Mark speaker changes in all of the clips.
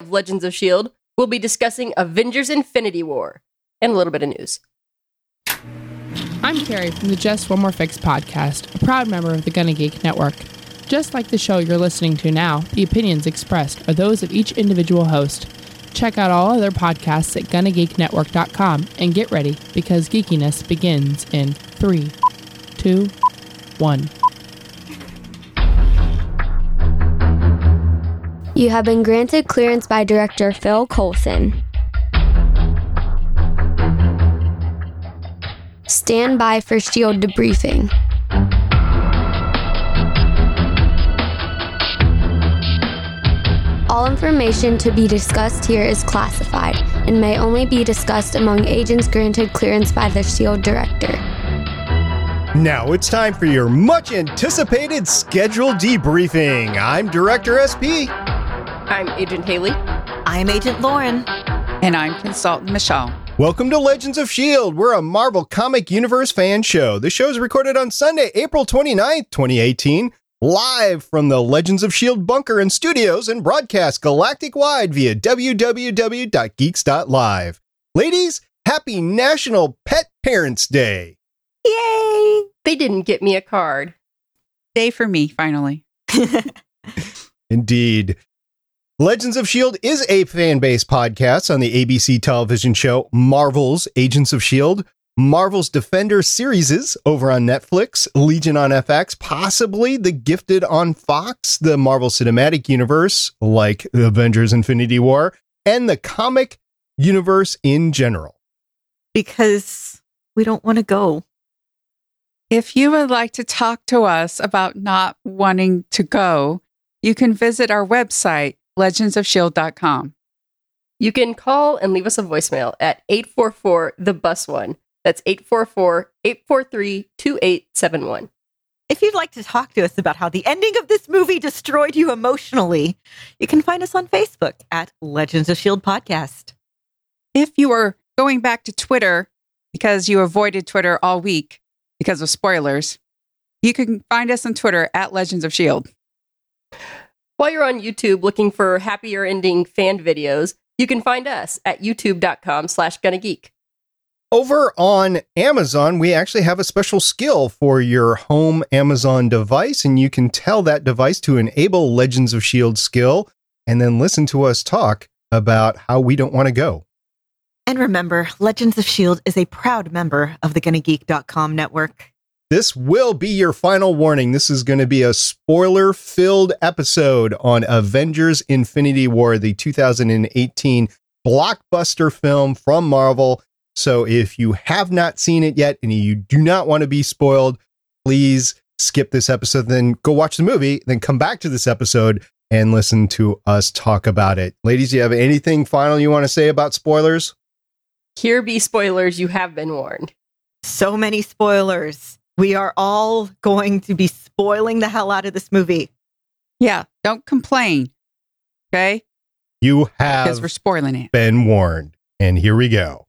Speaker 1: of Legends of S.H.I.E.L.D., we'll be discussing Avengers Infinity War and a little bit of news.
Speaker 2: I'm Carrie from the Just One More Fix podcast, a proud member of the Gonna Geek Network. Just like the show you're listening to now, the opinions expressed are those of each individual host. Check out all other podcasts at GonnaGeekNetwork.com and get ready because geekiness begins in 3, 2, 1.
Speaker 3: You have been granted clearance by Director Phil Coulson. Stand by for S.H.I.E.L.D. debriefing. All information to be discussed here is classified and may only be discussed among agents granted clearance by the S.H.I.E.L.D. Director.
Speaker 4: Now it's time for your much anticipated schedule debriefing. I'm Director SP.
Speaker 1: I'm Agent Haley.
Speaker 5: I'm Agent Lauren.
Speaker 6: And I'm Consultant Michelle.
Speaker 4: Welcome to Legends of S.H.I.E.L.D. We're a Marvel Comic Universe fan show. The show is recorded on Sunday, April 29th, 2018, live from the Legends of S.H.I.E.L.D. bunker and studios and broadcast galactic-wide via www.geeks.live. Ladies, happy National Pet Parents Day.
Speaker 5: Yay!
Speaker 1: They didn't get me a card.
Speaker 6: Day for me, finally.
Speaker 4: Indeed. Legends of S.H.I.E.L.D. is a fan-based podcast on the ABC television show Marvel's Agents of S.H.I.E.L.D., Marvel's Defender series over on Netflix, Legion on FX, possibly The Gifted on Fox, the Marvel Cinematic Universe, like Avengers Infinity War, and the comic universe in general.
Speaker 5: Because we don't want to go.
Speaker 6: If you would like to talk to us about not wanting to go, you can visit our website, legendsofshield.com.
Speaker 1: You can call and leave us a voicemail at 844-THE-BUS1. That's 844-843-2871.
Speaker 5: If you'd like to talk to us about how the ending of this movie destroyed you emotionally, you can find us on Facebook at Legends of S.H.I.E.L.D. Podcast.
Speaker 6: If you are going back to Twitter because you avoided Twitter all week because of spoilers, you can find us on Twitter at Legends of S.H.I.E.L.D.
Speaker 1: While you're on YouTube looking for happier ending fan videos, you can find us at youtube.com/GonnaGeek.
Speaker 4: Over on Amazon, we actually have a special skill for your home Amazon device, and you can tell that device to enable Legends of S.H.I.E.L.D. skill, and then listen to us talk about how we don't want to go.
Speaker 5: And remember, Legends of S.H.I.E.L.D. is a proud member of the GonnaGeek.com network.
Speaker 4: This will be your final warning. This is going to be a spoiler-filled episode on Avengers Infinity War, the 2018 blockbuster film from Marvel. So if you have not seen it yet and you do not want to be spoiled, please skip this episode, then go watch the movie, then come back to this episode and listen to us talk about it. Ladies, do you have anything final you want to say about spoilers?
Speaker 1: Here be spoilers, you have been warned.
Speaker 5: So many spoilers. We are all going to be spoiling the hell out of this movie.
Speaker 6: Yeah, don't complain. Okay?
Speaker 4: You have
Speaker 6: because we're spoiling it.
Speaker 4: Been warned. And here we go.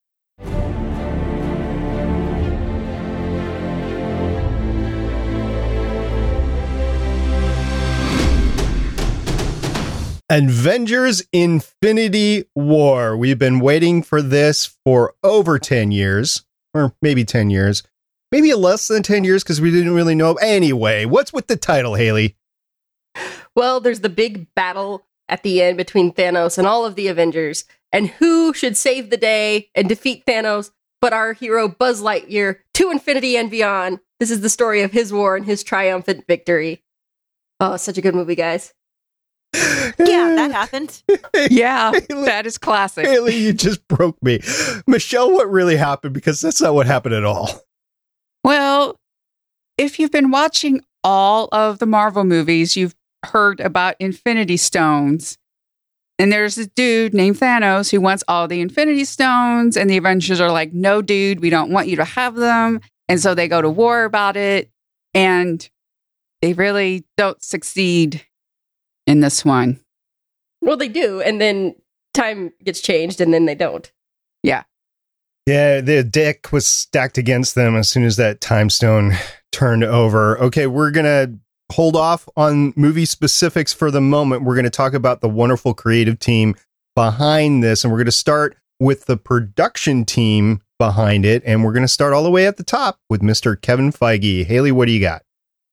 Speaker 4: Avengers Infinity War. We've been waiting for this for over 10 years, or maybe 10 years. Maybe less than 10 years because we didn't really know. Anyway, what's with the title, Haley?
Speaker 1: Well, there's the big battle at the end between Thanos and all of the Avengers. And who should save the day and defeat Thanos but our hero Buzz Lightyear to infinity and beyond? This is the story of his war and his triumphant victory. Oh, such a good movie, guys.
Speaker 5: Yeah, that happened.
Speaker 6: Yeah, that is classic.
Speaker 4: Haley, you just broke me. Michelle, what really happened? Because that's not what happened at all.
Speaker 6: Well, if you've been watching all of the Marvel movies, you've heard about Infinity Stones. And there's this dude named Thanos who wants all the Infinity Stones. And the Avengers are like, no, dude, we don't want you to have them. And so they go to war about it. And they really don't succeed in this one.
Speaker 1: Well, they do. And then time gets changed and then they don't.
Speaker 6: Yeah.
Speaker 4: Yeah, the deck was stacked against them as soon as that time stone turned over. Okay, we're going to hold off on movie specifics for the moment. We're going to talk about the wonderful creative team behind this, and we're going to start with the production team behind it, and we're going to start all the way at the top with Mr. Kevin Feige. Haley, what do you got?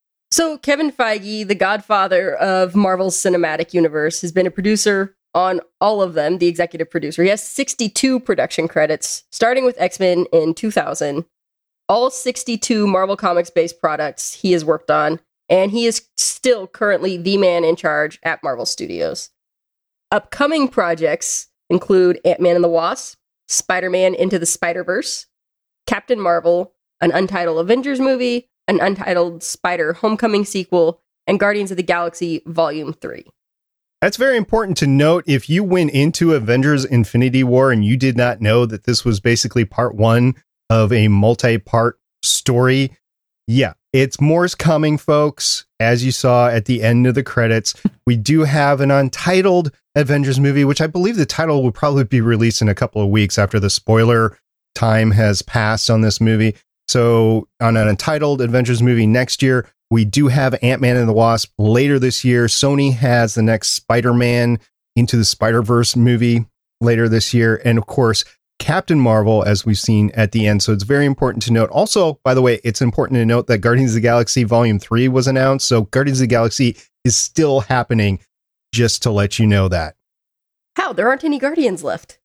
Speaker 1: So Kevin Feige, the godfather of Marvel's cinematic universe, has been a producer on all of them, the executive producer. He has 62 production credits, starting with X-Men in 2000. All 62 Marvel Comics-based products he has worked on, and he is still currently the man in charge at Marvel Studios. Upcoming projects include Ant-Man and the Wasp, Spider-Man Into the Spider-Verse, Captain Marvel, an untitled Avengers movie, an untitled Spider Homecoming sequel, and Guardians of the Galaxy Volume 3.
Speaker 4: That's very important to note. If you went into Avengers Infinity War and you did not know that this was basically part one of a multi-part story, yeah, it's more's coming, folks. As you saw at the end of the credits, we do have an untitled Avengers movie, which I believe the title will probably be released in a couple of weeks after the spoiler time has passed on this movie. So on an untitled Avengers movie next year, we do have Ant-Man and the Wasp later this year. Sony has the next Spider-Man Into the Spider-Verse movie later this year. And of course, Captain Marvel, as we've seen at the end. So it's very important to note. Also, by the way, it's important to note that Guardians of the Galaxy Volume 3 was announced. So Guardians of the Galaxy is still happening, just to let you know that.
Speaker 1: How? There aren't any Guardians left.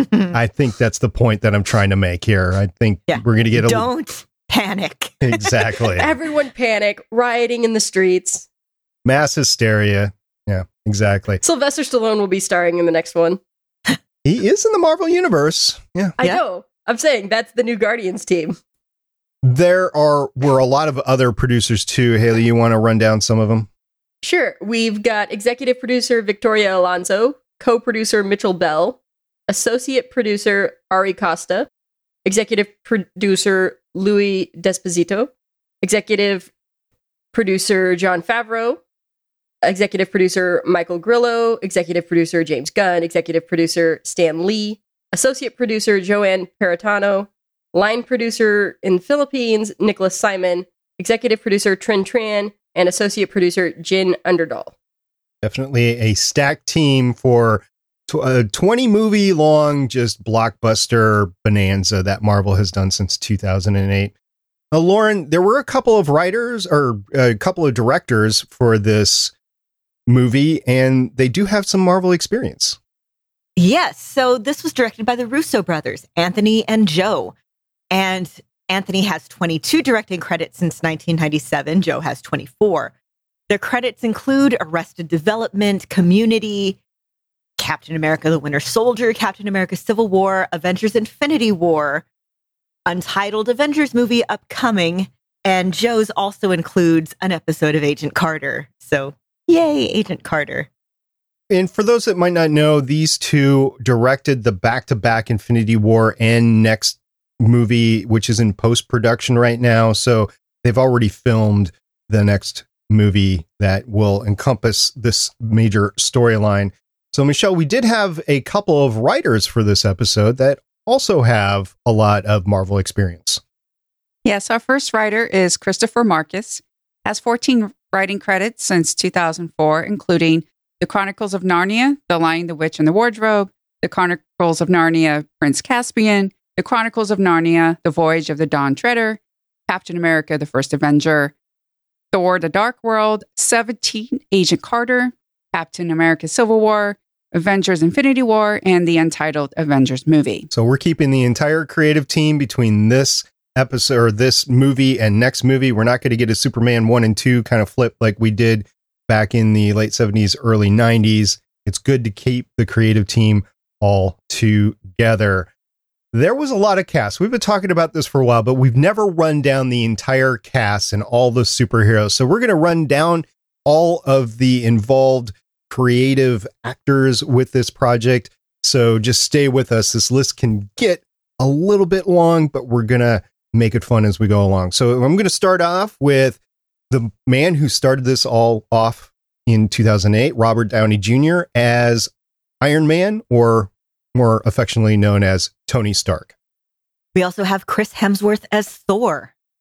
Speaker 4: I think that's the point that I'm trying to make here. I think we're going to get
Speaker 5: Don't panic.
Speaker 4: Exactly.
Speaker 1: Everyone panic, rioting in the streets.
Speaker 4: Mass hysteria. Yeah, exactly.
Speaker 1: Sylvester Stallone will be starring in the next one.
Speaker 4: He is in the Marvel Universe. Yeah.
Speaker 1: I know. I'm saying that's the new Guardians team.
Speaker 4: Were a lot of other producers too. Haley, you want to run down some of them?
Speaker 1: Sure. We've got executive producer Victoria Alonso, co-producer Mitchell Bell, associate producer Ari Costa, executive producer Louis Desposito, executive producer Jon Favreau, executive producer Michael Grillo, executive producer James Gunn, executive producer Stan Lee, associate producer Joanne Peritano, line producer in Philippines Nicholas Simon, executive producer Trin Tran, and associate producer Jin Underdahl. Definitely
Speaker 4: a stacked team for a 20 movie long just blockbuster bonanza that Marvel has done since 2008. Lauren, there were a couple of writers or a couple of directors for this movie, and they do have some Marvel experience.
Speaker 5: Yes. So this was directed by the Russo brothers, Anthony and Joe. And Anthony has 22 directing credits since 1997. Joe has 24. Their credits include Arrested Development, Community, Captain America, The Winter Soldier, Captain America, Civil War, Avengers Infinity War, untitled Avengers movie upcoming, and Joe's also includes an episode of Agent Carter. So yay, Agent Carter.
Speaker 4: And for those that might not know, these two directed the back-to-back Infinity War and next movie, which is in post-production right now. So they've already filmed the next movie that will encompass this major storyline. So, Michelle, we did have a couple of writers for this episode that also have a lot of Marvel experience.
Speaker 6: Yes, our first writer is Christopher Marcus, has 14 writing credits since 2004, including The Chronicles of Narnia, The Lion, the Witch, and the Wardrobe, The Chronicles of Narnia, Prince Caspian, The Chronicles of Narnia, The Voyage of the Dawn Treader, Captain America, The First Avenger, Thor, The Dark World, 17, Agent Carter, Captain America Civil War, Avengers Infinity War, and the untitled Avengers movie.
Speaker 4: So we're keeping the entire creative team between this episode or this movie and next movie. We're not going to get a Superman 1 and 2 kind of flip like we did back in the late 70s, early 90s. It's good to keep the creative team all together. There was a lot of cast. We've been talking about this for a while, but we've never run down the entire cast and all the superheroes. So we're going to run down all of the involved creative actors with this project. So just stay with us. This list can get a little bit long, but we're going to make it fun as we go along. So I'm going to start off with the man who started this all off in 2008, Robert Downey Jr. as Iron Man, or more affectionately known as Tony Stark.
Speaker 5: We also have Chris Hemsworth as Thor.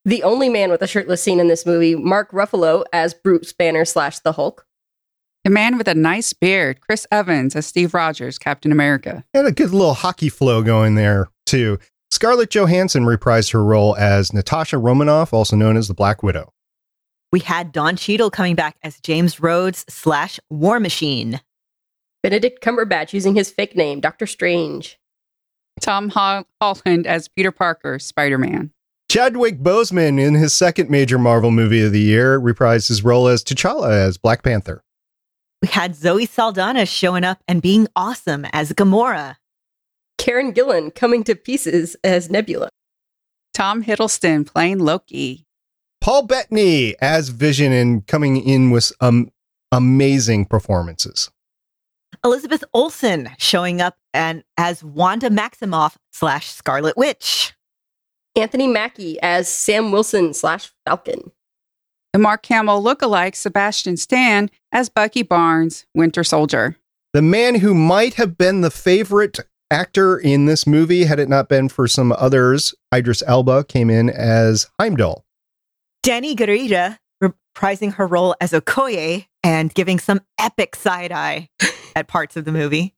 Speaker 1: The only man with a shirtless scene in this movie, Mark Ruffalo as Bruce Banner / the Hulk.
Speaker 6: The man with a nice beard, Chris Evans as Steve Rogers, Captain America.
Speaker 4: Had a good little hockey flow going there, too. Scarlett Johansson reprised her role as Natasha Romanoff, also known as the Black Widow.
Speaker 5: We had Don Cheadle coming back as James Rhodes / War Machine.
Speaker 1: Benedict Cumberbatch using his fake name, Doctor Strange.
Speaker 6: Tom Holland as Peter Parker, Spider-Man.
Speaker 4: Chadwick Boseman, in his second major Marvel movie of the year, reprised his role as T'Challa as Black Panther.
Speaker 5: We had Zoe Saldana showing up and being awesome as Gamora.
Speaker 1: Karen Gillan coming to pieces as Nebula.
Speaker 6: Tom Hiddleston playing Loki.
Speaker 4: Paul Bettany as Vision and coming in with amazing performances.
Speaker 5: Elizabeth Olsen showing up and as Wanda Maximoff / Scarlet Witch.
Speaker 1: Anthony Mackie as Sam Wilson / Falcon.
Speaker 6: The Mark Hamill lookalike Sebastian Stan as Bucky Barnes, Winter Soldier.
Speaker 4: The man who might have been the favorite actor in this movie, had it not been for some others, Idris Elba, came in as Heimdall.
Speaker 5: Danny Gurira reprising her role as Okoye and giving some epic side-eye at parts of the movie.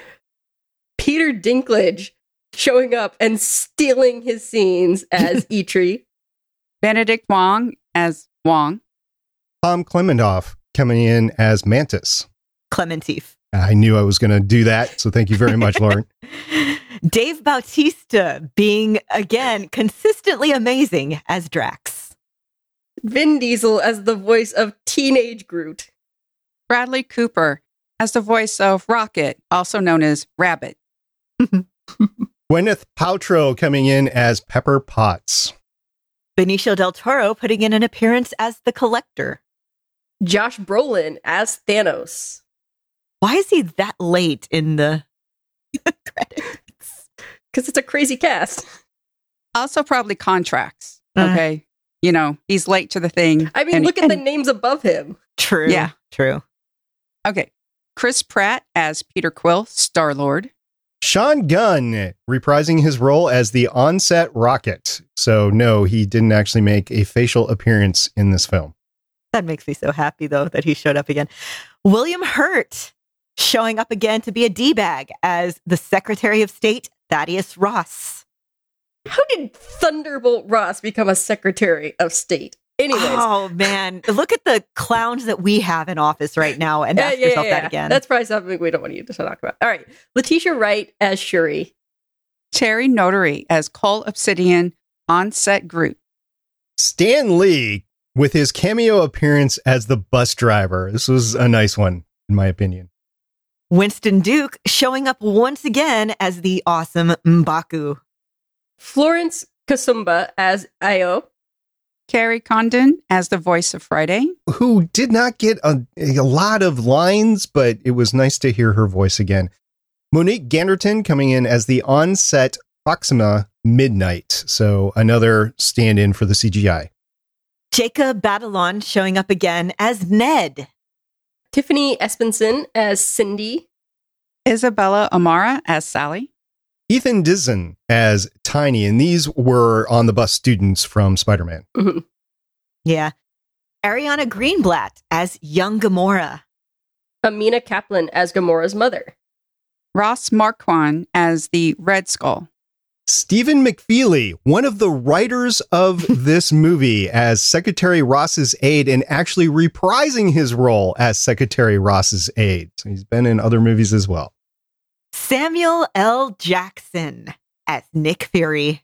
Speaker 1: Peter Dinklage showing up and stealing his scenes as Eitri.
Speaker 6: Benedict Wong as Wong.
Speaker 4: Tom Clementoff coming in as Mantis.
Speaker 5: Clementif.
Speaker 4: I knew I was going to do that, so thank you very much, Lauren.
Speaker 5: Dave Bautista being, again, consistently amazing as Drax.
Speaker 1: Vin Diesel as the voice of Teenage Groot.
Speaker 6: Bradley Cooper as the voice of Rocket, also known as Rabbit.
Speaker 4: Gwyneth Paltrow coming in as Pepper Potts.
Speaker 5: Benicio del Toro putting in an appearance as the Collector.
Speaker 1: Josh Brolin as Thanos.
Speaker 5: Why is he that late in the credits?
Speaker 1: Because it's a crazy cast.
Speaker 6: Also probably contracts. Okay. You know, he's late to the thing.
Speaker 1: I mean, look at the names above him.
Speaker 5: True.
Speaker 6: Yeah.
Speaker 5: True.
Speaker 6: Okay. Chris Pratt as Peter Quill, Star-Lord.
Speaker 4: Sean Gunn reprising his role as the Onset Rocket. So no, he didn't actually make a facial appearance in this film.
Speaker 5: That makes me so happy, though, that he showed up again. William Hurt showing up again to be a D-bag as the Secretary of State, Thaddeus Ross.
Speaker 1: How did Thunderbolt Ross become a Secretary of State? Anyways.
Speaker 5: Oh, man. Look at the clowns that we have in office right now and ask yourself that again.
Speaker 1: That's probably something we don't want you to talk about. All right. Letitia Wright as Shuri.
Speaker 6: Terry Notary as Cole Obsidian, on-set Groot.
Speaker 4: Stan Lee with his cameo appearance as the bus driver. This was a nice one, in my opinion.
Speaker 5: Winston Duke showing up once again as the awesome M'Baku.
Speaker 1: Florence Kasumba as Io.
Speaker 6: Carrie Condon as the voice of Friday.
Speaker 4: Who did not get a lot of lines, but it was nice to hear her voice again. Monique Ganderton coming in as the on-set Proxima Midnight. So another stand-in for the CGI.
Speaker 5: Jacob Batalon showing up again as Ned.
Speaker 1: Tiffany Espenson as Cindy.
Speaker 6: Isabella Amara as Sally.
Speaker 4: Ethan Dizon as Tiny, and these were on the bus students from Spider-Man.
Speaker 1: Mm-hmm.
Speaker 5: Yeah. Ariana Greenblatt as young Gamora.
Speaker 1: Amina Kaplan as Gamora's mother.
Speaker 6: Ross Marquand as the Red Skull.
Speaker 4: Stephen McFeely, one of the writers of this movie, as Secretary Ross's aide and actually reprising his role as Secretary Ross's aide. So he's been in other movies as well.
Speaker 5: Samuel L. Jackson as Nick Fury.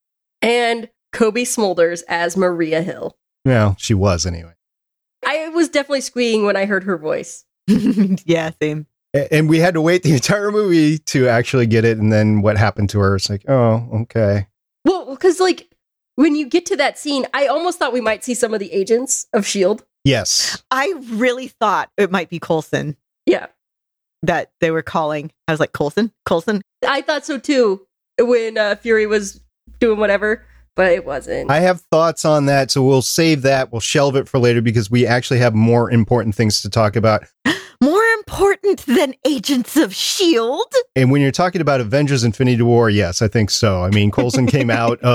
Speaker 1: And Kobe Smulders as Maria Hill.
Speaker 4: Well, she was anyway.
Speaker 1: I was definitely squeeing when I heard her voice.
Speaker 5: Yeah, same.
Speaker 4: And we had to wait the entire movie to actually get it. And then what happened to her? It's like, oh, okay.
Speaker 1: Well, because like when you get to that scene, I almost thought we might see some of the agents of S.H.I.E.L.D.
Speaker 4: Yes.
Speaker 5: I really thought it might be Coulson.
Speaker 1: Yeah.
Speaker 5: That they were calling. I was like, Coulson?
Speaker 1: I thought so too when Fury was doing whatever, but it wasn't.
Speaker 4: I have thoughts on that, so we'll save that. We'll shelve it for later because we actually have more important things to talk about.
Speaker 5: More important than Agents of S.H.I.E.L.D.?
Speaker 4: And when you're talking about Avengers Infinity War, yes, I think so. I mean, Coulson came out of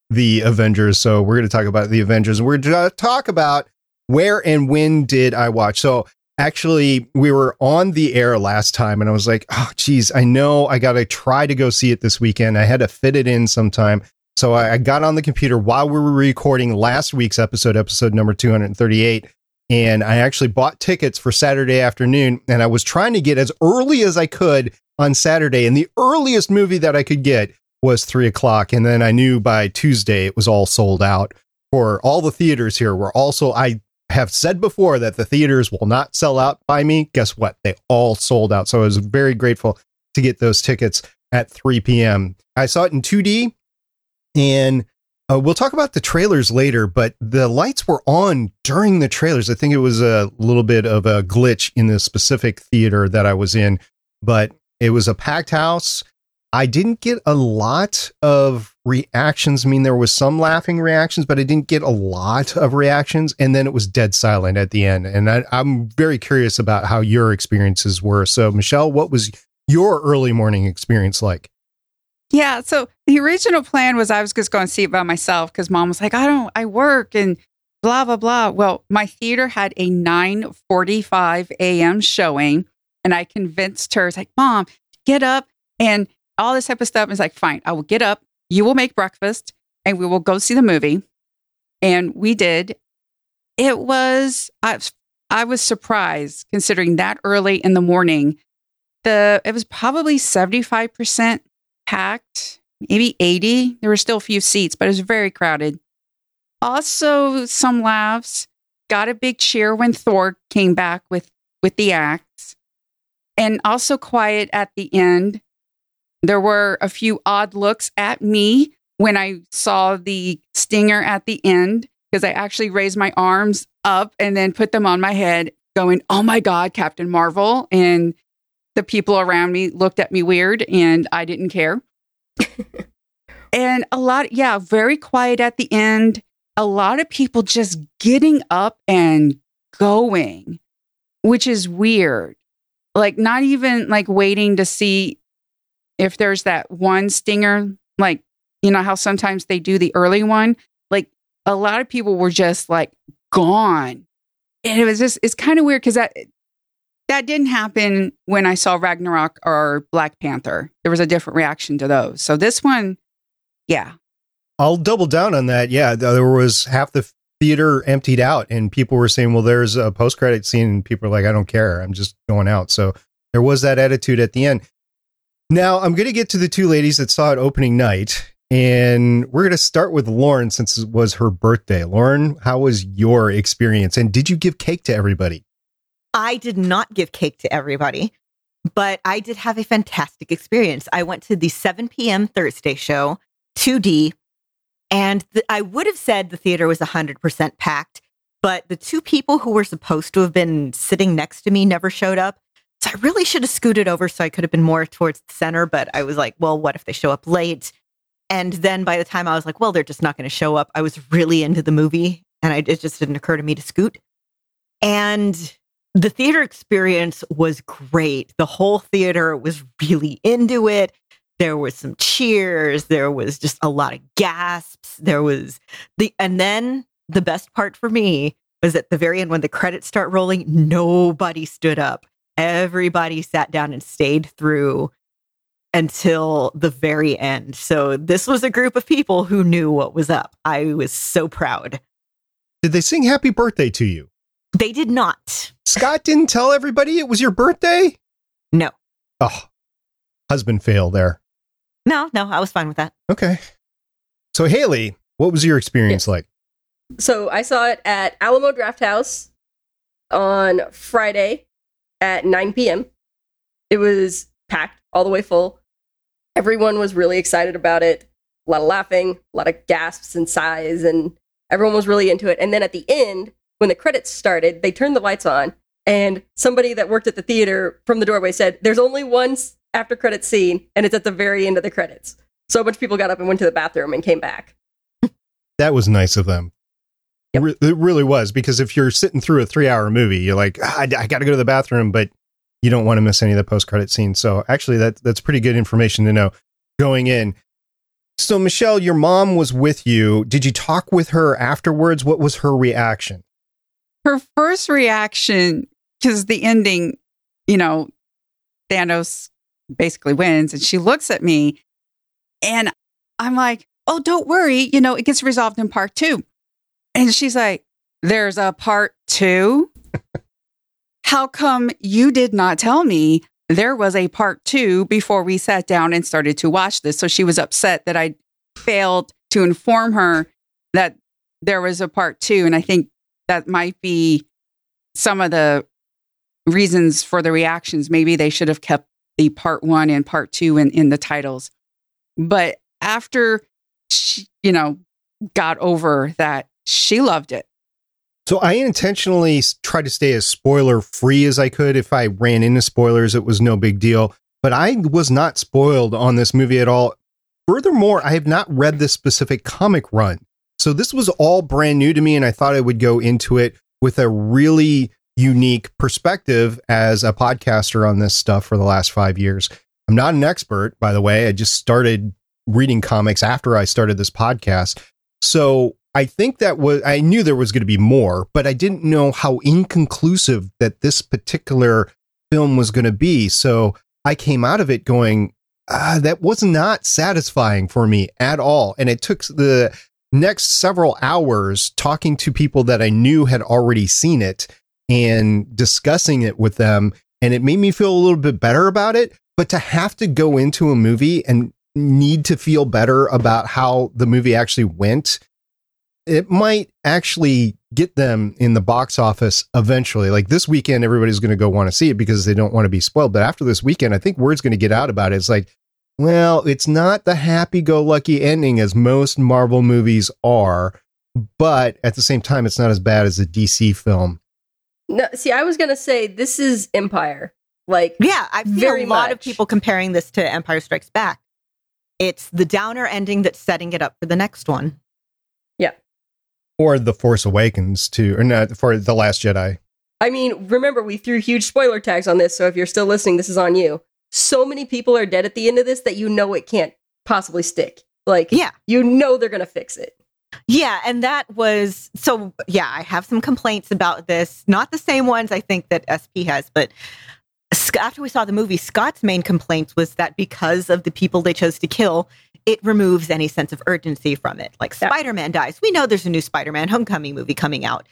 Speaker 4: the Avengers. So we're going to talk about the Avengers. We're going to talk about where and when did I watch. So actually, we were on the air last time and I was like, oh, geez, I know I got to try to go see it this weekend. I had to fit it in sometime. So I got on the computer while we were recording last week's episode number 238. And I actually bought tickets for Saturday afternoon. And I was trying to get as early as I could on Saturday. And the earliest movie that I could get was 3:00. And then I knew by Tuesday it was all sold out for all the theaters here. Were also, I have said before that the theaters will not sell out by me. Guess what? They all sold out. So I was very grateful to get those tickets at 3 p.m. I saw it in 2D. And we'll talk about the trailers later, but the lights were on during the trailers. I think it was a little bit of a glitch in the specific theater that I was in, but it was a packed house. I didn't get a lot of reactions. I mean, there was some laughing reactions, but I didn't get a lot of reactions. And then it was dead silent at the end. And I'm very curious about how your experiences were. So, Michelle, what was your early morning experience like?
Speaker 6: Yeah, so the original plan was I was just going to see it by myself because Mom was like, I work and blah, blah, blah. Well, my theater had a 9:45 a.m. showing and I convinced her, it's like, Mom, get up and all this type of stuff. And it's like, fine, I will get up. You will make breakfast and we will go see the movie. And we did. It was, I was surprised considering that early in the morning. It was probably 75% packed, maybe 80. There were still a few seats, but it was very crowded. Also, some laughs. Got a big cheer when Thor came back with the axe. And also quiet at the end. There were a few odd looks at me when I saw the stinger at the end, because I actually raised my arms up and then put them on my head going, oh my God, Captain Marvel. And the people around me looked at me weird and I didn't care. And very quiet at the end. A lot of people just getting up and going, which is weird. Like not even like waiting to see if there's that one stinger, like, you know, how sometimes they do the early one. Like a lot of people were just like gone. And it was just, it's kind of weird because that didn't happen when I saw Ragnarok or Black Panther. There was a different reaction to those. So this one, yeah.
Speaker 4: I'll double down on that. Yeah, there was half the theater emptied out and people were saying, well, there's a post-credit scene and people are like, I don't care. I'm just going out. So there was that attitude at the end. Now, I'm going to get to the two ladies that saw it opening night. And we're going to start with Lauren since it was her birthday. Lauren, how was your experience? And did you give cake to everybody?
Speaker 5: I did not give cake to everybody, but I did have a fantastic experience. I went to the 7 p.m. Thursday show, 2D, and I would have said the theater was 100% packed, but the two people who were supposed to have been sitting next to me never showed up. So I really should have scooted over so I could have been more towards the center, but I was like, well, what if they show up late? And then by the time I was like, well, they're just not going to show up, I was really into the movie and it just didn't occur to me to scoot. And the theater experience was great. The whole theater was really into it. There was some cheers. There was just a lot of gasps. And then the best part for me was at the very end when the credits start rolling, nobody stood up. Everybody sat down and stayed through until the very end. So this was a group of people who knew what was up. I was so proud.
Speaker 4: Did they sing happy birthday to you?
Speaker 5: They did not.
Speaker 4: Scott didn't tell everybody it was your birthday?
Speaker 5: No.
Speaker 4: Oh, husband fail there.
Speaker 5: No, I was fine with that.
Speaker 4: Okay. So Haley, what was your experience like?
Speaker 1: So I saw it at Alamo Drafthouse on Friday at 9 p.m. It was packed all the way full. Everyone was really excited about it. A lot of laughing, a lot of gasps and sighs, and everyone was really into it. And then at the end, when the credits started, they turned the lights on, and somebody that worked at the theater from the doorway said, there's only one after credits scene, and it's at the very end of the credits. So a bunch of people got up and went to the bathroom and came back.
Speaker 4: That was nice of them. Yep. It really was, because if you're sitting through a 3-hour movie, you're like, I got to go to the bathroom, but you don't want to miss any of the post-credit scenes. So actually, that's pretty good information to know going in. So, Michelle, your mom was with you. Did you talk with her afterwards? What was her reaction?
Speaker 6: Her first reaction, because the ending, Thanos basically wins, and she looks at me, and I'm like, oh, don't worry, it gets resolved in part 2. And she's like, there's a part 2? How come you did not tell me there was a part 2 before we sat down and started to watch this? So she was upset that I failed to inform her that there was a part 2. And I think that might be some of the reasons for the reactions. Maybe they should have kept the part 1 and part 2 in the titles. But after she, got over that, she loved it.
Speaker 4: So I intentionally tried to stay as spoiler free as I could. If I ran into spoilers, it was no big deal. But I was not spoiled on this movie at all. Furthermore, I have not read this specific comic run. So this was all brand new to me, and I thought I would go into it with a really unique perspective as a podcaster on this stuff for the last 5 years. I'm not an expert, by the way. I just started reading comics after I started this podcast. So I think I knew there was going to be more, but I didn't know how inconclusive that this particular film was going to be. So I came out of it going, that was not satisfying for me at all. And it took the next several hours talking to people that I knew had already seen it and discussing it with them. And it made me feel a little bit better about it. But to have to go into a movie and need to feel better about how the movie actually went, it might actually get them in the box office eventually. Like this weekend, everybody's going to go want to see it because they don't want to be spoiled. But after this weekend, I think word's going to get out about it. It's like, well, it's not the happy-go-lucky ending as most Marvel movies are, but at the same time, it's not as bad as a DC film.
Speaker 1: No, see, I was going to say this is Empire.
Speaker 5: Yeah, I've seen
Speaker 1: very
Speaker 5: a lot of
Speaker 1: much.
Speaker 5: people comparing this to Empire Strikes Back. It's the downer ending that's setting it up for the next one.
Speaker 1: Yeah.
Speaker 4: Or The Force Awakens, too, or not, for The Last Jedi.
Speaker 1: I mean, remember, we threw huge spoiler tags on this, so if you're still listening, this is on you. So many people are dead at the end of this that it can't possibly stick.
Speaker 5: Yeah.
Speaker 1: They're going to fix it.
Speaker 5: Yeah, and that was... So, yeah, I have some complaints about this. Not the same ones, I think, that SP has, but after we saw the movie, Scott's main complaint was that because of the people they chose to kill, it removes any sense of urgency from it. Like, Spider-Man dies. We know there's a new Spider-Man Homecoming movie coming out.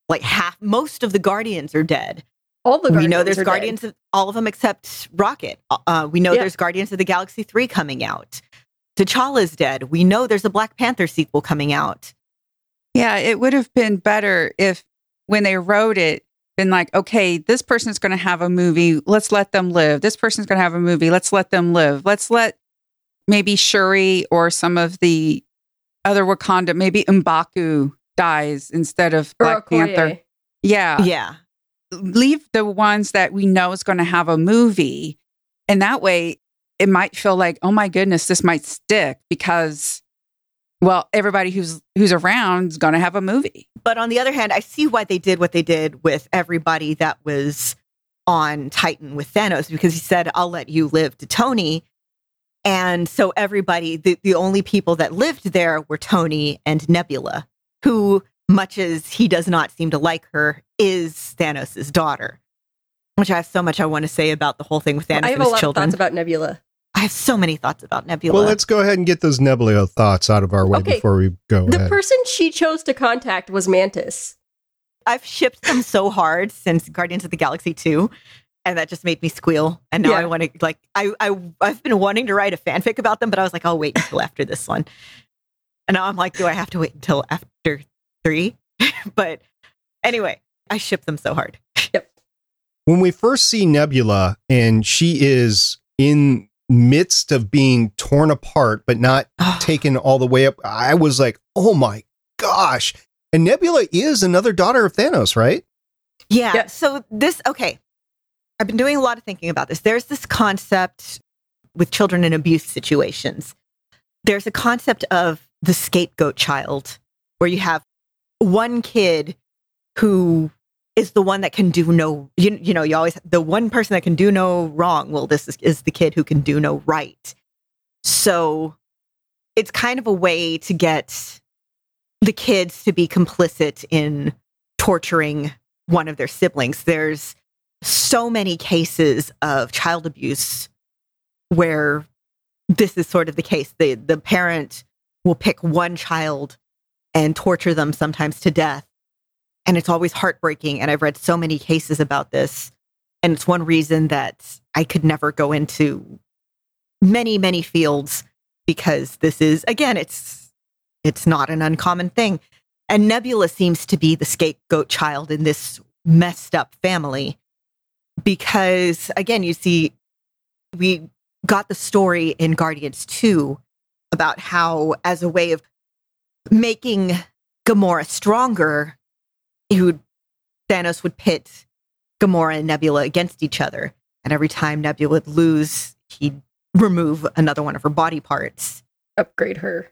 Speaker 5: Most of the Guardians are dead.
Speaker 1: All the Guardians
Speaker 5: we know there's
Speaker 1: are
Speaker 5: Guardians
Speaker 1: dead.
Speaker 5: of all of them except Rocket. We know there's Guardians of the Galaxy 3 coming out. T'Challa's dead. We know there's a Black Panther sequel coming out.
Speaker 6: Yeah, it would have been better if when they wrote it, been like, okay, this person's going to have a movie. Let's let them live. This person's going to have a movie. Let's let them live. Let's let maybe Shuri or some of the other Wakanda, maybe M'Baku dies instead of Black Panther. Yeah.
Speaker 5: Yeah.
Speaker 6: Leave the ones that we know is going to have a movie. And that way it might feel like, oh my goodness, this might stick because, well, everybody who's around is going to have a movie.
Speaker 5: But on the other hand, I see why they did what they did with everybody that was on Titan with Thanos, because he said, I'll let you live to Tony. And so everybody, the only people that lived there were Tony and Nebula, who, much as he does not seem to like her, is Thanos' daughter. Which I have so much I want to say about the whole thing with Thanos and his children.
Speaker 1: I have a lot of thoughts about Nebula.
Speaker 5: I have so many thoughts about Nebula.
Speaker 4: Well, let's go ahead and get those Nebula thoughts out of our way before we go
Speaker 1: The
Speaker 4: ahead.
Speaker 1: person she chose to contact was Mantis.
Speaker 5: I've shipped them so hard since Guardians of the Galaxy 2, and that just made me squeal. And now I want to, I've been wanting to write a fanfic about them, but I was like, I'll wait until after this one. And now I'm like, do I have to wait until after 3? But anyway, I ship them so hard.
Speaker 1: Yep.
Speaker 4: When we first see Nebula and she is in midst of being torn apart, but not taken all the way up, I was like, oh my gosh. And Nebula is another daughter of Thanos, right?
Speaker 5: Yeah. So I've been doing a lot of thinking about this. There's this concept with children in abuse situations. There's a concept of the scapegoat child, where you have one kid who is the one that can do no, you always, the one person that can do no wrong. Well, this is the kid who can do no right. So it's kind of a way to get the kids to be complicit in torturing one of their siblings. There's so many cases of child abuse where this is sort of the case. The parent will pick one child and torture them sometimes to death. And it's always heartbreaking. And I've read so many cases about this. And it's one reason that I could never go into many, many fields, because this is, again, it's not an uncommon thing. And Nebula seems to be the scapegoat child in this messed up family. Because, again, you see, we got the story in Guardians 2 about how, as a way of making Gamora stronger, Thanos would pit Gamora and Nebula against each other. And every time Nebula would lose, he'd remove another one of her body parts.
Speaker 1: Upgrade her.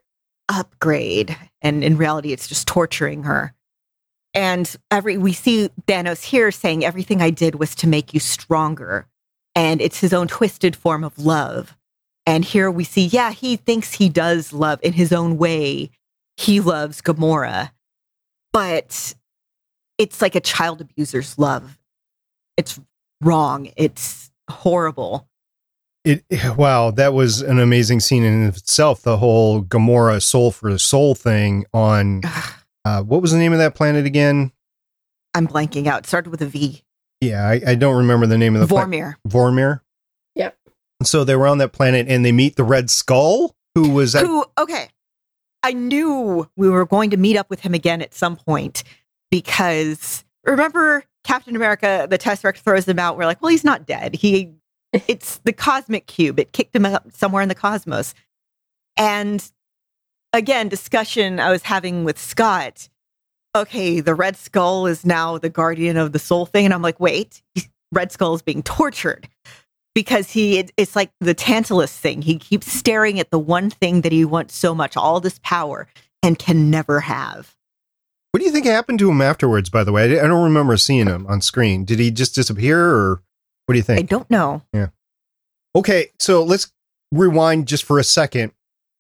Speaker 5: And in reality, it's just torturing her. And we see Thanos here saying, everything I did was to make you stronger. And it's his own twisted form of love. And here we see, he thinks he does love in his own way. He loves Gamora. But it's like a child abuser's love. It's wrong. It's horrible.
Speaker 4: Wow, that was an amazing scene in itself. The whole Gamora soul for soul thing on, what was the name of that planet again?
Speaker 5: I'm blanking out. It started with a V.
Speaker 4: Yeah, I don't remember the name of the
Speaker 5: Vormir.
Speaker 4: Vormir?
Speaker 1: Yeah.
Speaker 4: So they were on that planet and they meet the Red Skull,
Speaker 5: okay. I knew we were going to meet up with him again at some point, because remember Captain America, the Tesseract throws him out. We're like, well, he's not dead. It's the cosmic cube. It kicked him up somewhere in the cosmos. And again, discussion I was having with Scott. Okay, the Red Skull is now the guardian of the soul thing. And I'm like, wait, Red Skull is being tortured because it's like the Tantalus thing. He keeps staring at the one thing that he wants so much, all this power, and can never have.
Speaker 4: What do you think happened to him afterwards, by the way? I don't remember seeing him on screen. Did he just disappear, or what do you think?
Speaker 5: I don't know.
Speaker 4: Yeah. Okay, so let's rewind just for a second.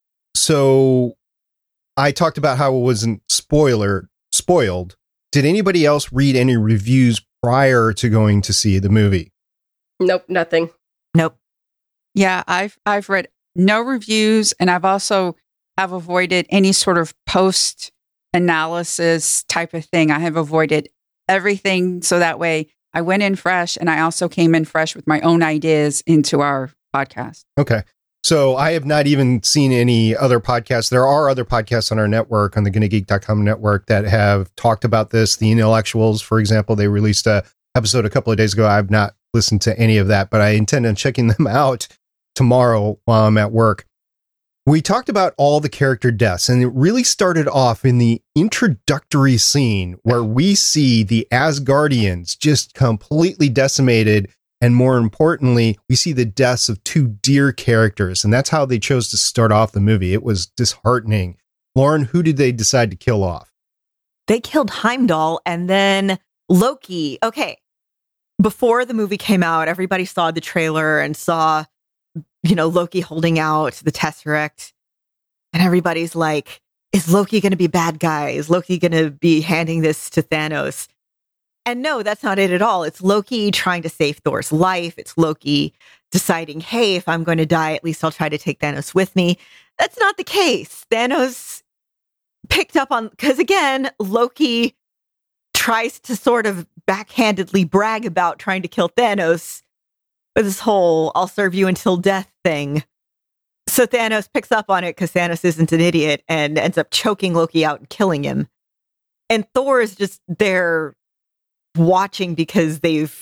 Speaker 4: So I talked about how it wasn't spoiled. Did anybody else read any reviews prior to going to see the movie?
Speaker 1: Nope, nothing.
Speaker 5: Nope.
Speaker 6: Yeah, I've read no reviews, and I've also have avoided any sort of post-analysis type of thing. I have avoided everything, so that way I went in fresh, and I also came in fresh with my own ideas into our podcast.
Speaker 4: Okay. So I have not even seen any other podcasts. There are other podcasts on our network, on the GonnaGeek.com network, that have talked about this. The Intellectuals, for example, they released a episode a couple of days ago. I've not listened to any of that, but I intend on checking them out tomorrow while I'm at work. We talked about all the character deaths, and it really started off in the introductory scene where we see the Asgardians just completely decimated. And more importantly, we see the deaths of two dear characters. And that's how they chose to start off the movie. It was disheartening. Lauren, who did they decide to kill off?
Speaker 5: They killed Heimdall and then Loki. Okay. Before the movie came out, everybody saw the trailer and saw, Loki holding out the Tesseract. And everybody's like, is Loki going to be a bad guy? Is Loki going to be handing this to Thanos? And no, that's not it at all. It's Loki trying to save Thor's life. It's Loki deciding, hey, if I'm going to die, at least I'll try to take Thanos with me. That's not the case. Thanos picked up on, because again, Loki tries to sort of backhandedly brag about trying to kill Thanos with this whole I'll serve you until death thing. So Thanos picks up on it because Thanos isn't an idiot and ends up choking Loki out and killing him. And Thor is just there watching because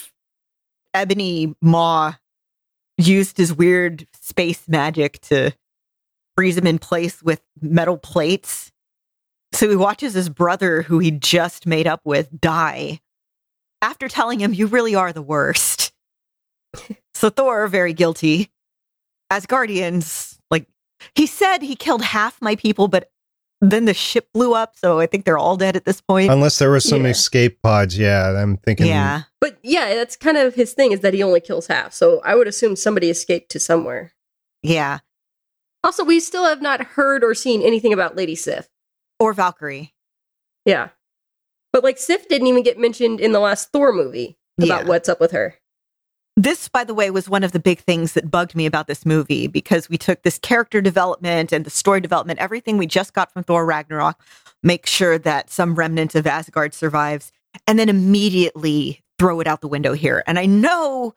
Speaker 5: Ebony Maw used his weird space magic to freeze him in place with metal plates. So he watches his brother, who he just made up with, die after telling him, you really are the worst. So Thor, very guilty. Asgardians, he said he killed half my people, but then the ship blew up, so I think they're all dead at this point.
Speaker 4: Unless there was some escape pods, I'm thinking.
Speaker 5: Yeah.
Speaker 1: But yeah, that's kind of his thing, is that he only kills half. So I would assume somebody escaped to somewhere.
Speaker 5: Yeah.
Speaker 1: Also, we still have not heard or seen anything about Lady Sif.
Speaker 5: Or Valkyrie.
Speaker 1: Yeah. But like Sif didn't even get mentioned in the last Thor movie about what's up with her.
Speaker 5: This, by the way, was one of the big things that bugged me about this movie, because we took this character development and the story development, everything we just got from Thor Ragnarok, make sure that some remnant of Asgard survives, and then immediately throw it out the window here. And I know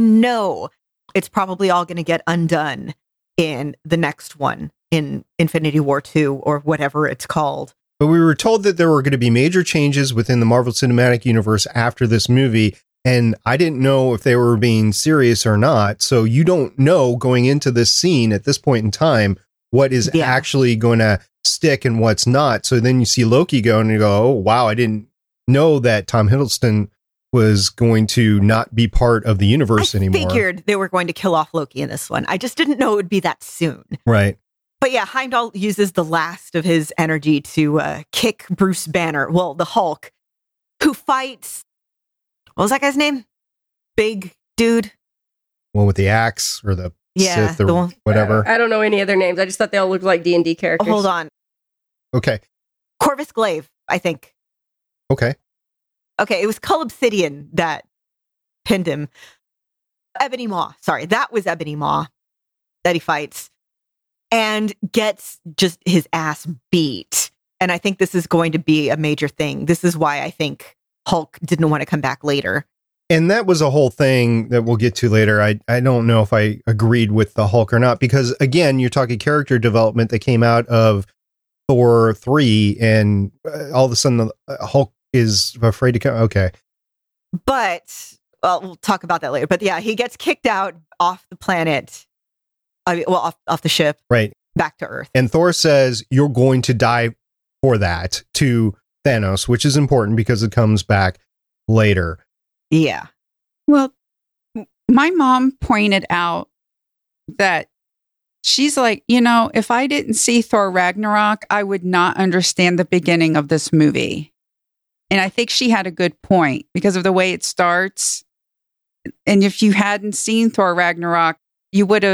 Speaker 5: it's probably all going to get undone in the next one, in Infinity War 2 or whatever it's called.
Speaker 4: But we were told that there were going to be major changes within the Marvel Cinematic Universe after this movie. And I didn't know if they were being serious or not. So you don't know going into this scene at this point in time what is actually going to stick and what's not. So then you see Loki go and you go, oh, wow, I didn't know that Tom Hiddleston was going to not be part of the universe anymore.
Speaker 5: I figured they were going to kill off Loki in this one. I just didn't know it would be that soon.
Speaker 4: Right.
Speaker 5: But yeah, Heimdall uses the last of his energy to kick Bruce Banner, well, the Hulk, who fights... What was that guy's name? Big dude.
Speaker 4: One with the axe or the Sith or whatever.
Speaker 1: I don't know any other names. I just thought they all looked like D&D characters.
Speaker 5: Oh, hold on.
Speaker 4: Okay.
Speaker 5: Corvus Glaive, I think.
Speaker 4: Okay.
Speaker 5: Okay, it was Cull Obsidian that pinned him. Ebony Maw. Sorry, that was Ebony Maw that he fights. And gets just his ass beat. And I think this is going to be a major thing. This is why I think Hulk didn't want to come back later.
Speaker 4: And that was a whole thing that we'll get to later. I don't know if I agreed with the Hulk or not, because again, you're talking character development that came out of Thor 3 and all of a sudden the Hulk is afraid to come. Okay.
Speaker 5: But, well, we'll talk about that later. But yeah, he gets kicked out off the planet. Off the ship.
Speaker 4: Right.
Speaker 5: Back to Earth.
Speaker 4: And Thor says, you're going to die for that to Thanos, which is important because it comes back later.
Speaker 5: Yeah.
Speaker 6: Well, my mom pointed out that she's like, if I didn't see Thor Ragnarok, I would not understand the beginning of this movie. And I think she had a good point because of the way it starts. And if you hadn't seen Thor Ragnarok, you would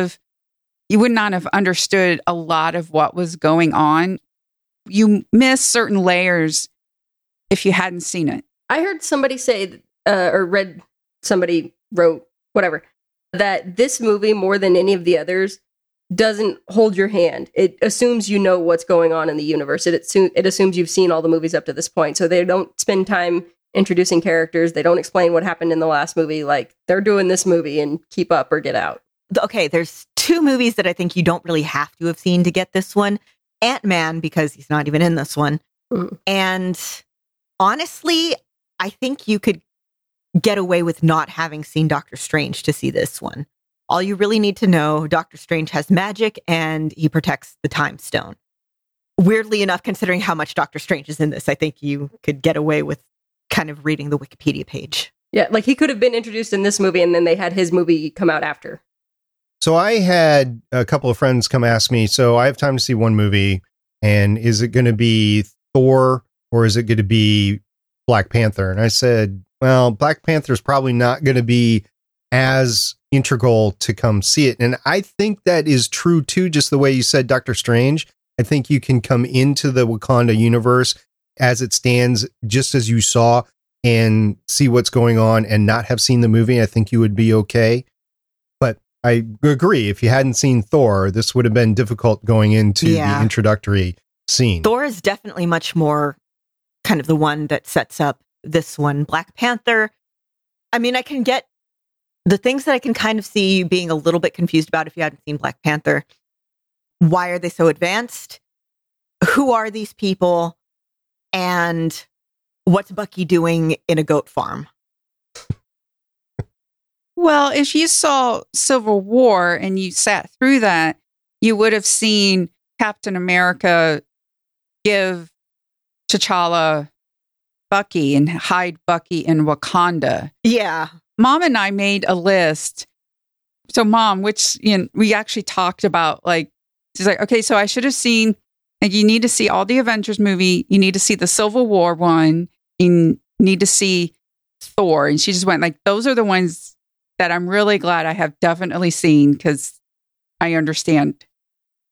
Speaker 6: not have understood a lot of what was going on. You miss certain layers if you hadn't seen it.
Speaker 1: I heard somebody say, or read, somebody wrote, whatever, that this movie, more than any of the others, doesn't hold your hand. It assumes you know what's going on in the universe. It assumes you've seen all the movies up to this point. So they don't spend time introducing characters. They don't explain what happened in the last movie. Like, they're doing this movie and keep up or get out.
Speaker 5: Okay, there's two movies that I think you don't really have to have seen to get this one. Ant-Man, because he's not even in this one.
Speaker 1: Mm.
Speaker 5: And honestly, I think you could get away with not having seen Doctor Strange to see this one. All you really need to know, Doctor Strange has magic and he protects the Time Stone. Weirdly enough, considering how much Doctor Strange is in this, I think you could get away with kind of reading the Wikipedia page.
Speaker 1: Yeah, like he could have been introduced in this movie and then they had his movie come out after.
Speaker 4: So I had a couple of friends come ask me, so I have time to see one movie, and is it going to be Thor or is it going to be Black Panther? And I said, well, Black Panther is probably not going to be as integral to come see it. And I think that is true too, just the way you said Doctor Strange. I think you can come into the Wakanda universe as it stands, just as you saw, and see what's going on and not have seen the movie. I think you would be okay. But I agree, if you hadn't seen Thor, this would have been difficult going into the introductory scene.
Speaker 5: Thor is definitely much more kind of the one that sets up this one. Black Panther, I mean, I can get the things that I can kind of see you being a little bit confused about if you hadn't seen Black Panther. Why are they so advanced? Who are these people? And what's Bucky doing in a goat farm?
Speaker 6: Well, if you saw Civil War and you sat through that, you would have seen Captain America give T'Challa Bucky and hide Bucky in Wakanda.
Speaker 5: Yeah.
Speaker 6: Mom and I made a list. So Mom, which we actually talked about, like, she's like, okay, so I should have seen, like, you need to see all the Avengers movie. You need to see the Civil War one. You need to see Thor. And she just went like, those are the ones that I'm really glad I have definitely seen because I understand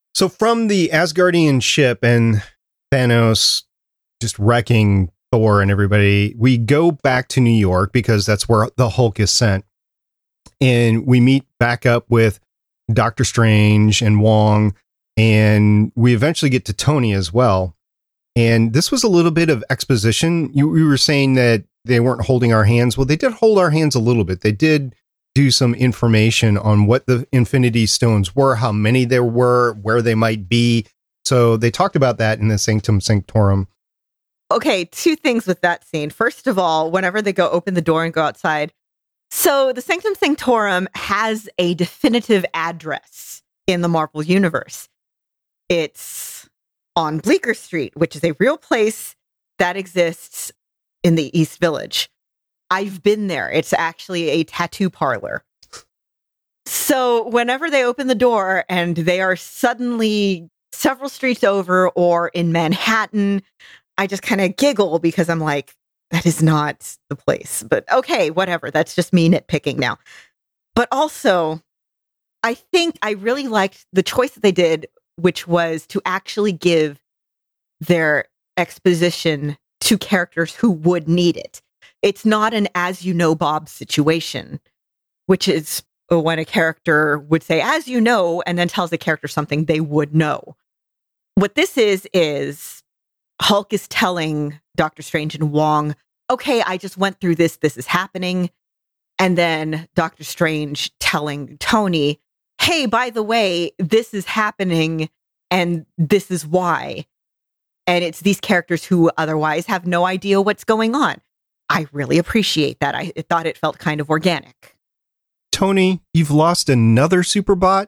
Speaker 4: So from the Asgardian ship and Thanos just wrecking Thor and everybody, we go back to New York because that's where the Hulk is sent. And we meet back up with Doctor Strange and Wong, and we eventually get to Tony as well. And this was a little bit of exposition. You were saying that they weren't holding our hands. Well, they did hold our hands a little bit. They did do some information on what the Infinity Stones were, how many there were, where they might be. So they talked about that in the Sanctum Sanctorum.
Speaker 5: Okay, two things with that scene. First of all, whenever they go open the door and go outside, so the Sanctum Sanctorum has a definitive address in the Marvel Universe. It's on Bleecker Street, which is a real place that exists in the East Village. I've been there. It's actually a tattoo parlor. So whenever they open the door and they are suddenly several streets over or in Manhattan, I just kind of giggle because I'm like, that is not the place. But okay, whatever. That's just me nitpicking now. But also, I think I really liked the choice that they did, which was to actually give their exposition to characters who would need it. It's not an as you know, Bob situation, which is when a character would say, as you know, and then tells the character something they would know. What this is Hulk is telling Doctor Strange and Wong, okay, I just went through this. This is happening. And then Doctor Strange telling Tony, hey, by the way, this is happening and this is why. And it's these characters who otherwise have no idea what's going on. I really appreciate that. I thought it felt kind of organic.
Speaker 4: Tony, you've lost another Superbot?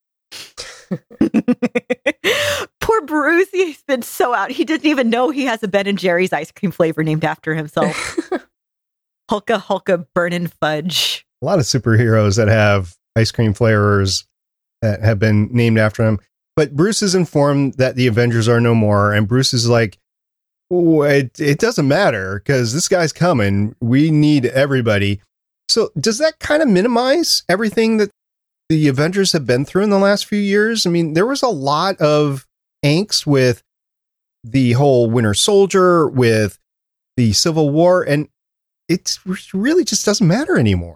Speaker 5: Poor Bruce, he's been so out. He didn't even know he has a Ben & Jerry's ice cream flavor named after himself. Hulka Burnin' Fudge.
Speaker 4: A lot of superheroes that have ice cream flavors that have been named after him. But Bruce is informed that the Avengers are no more, and Bruce is like, it doesn't matter because this guy's coming. We need everybody. So does that kind of minimize everything that the Avengers have been through in the last few years? I mean, there was a lot of angst with the whole Winter Soldier, with the Civil War, and it really just doesn't matter anymore.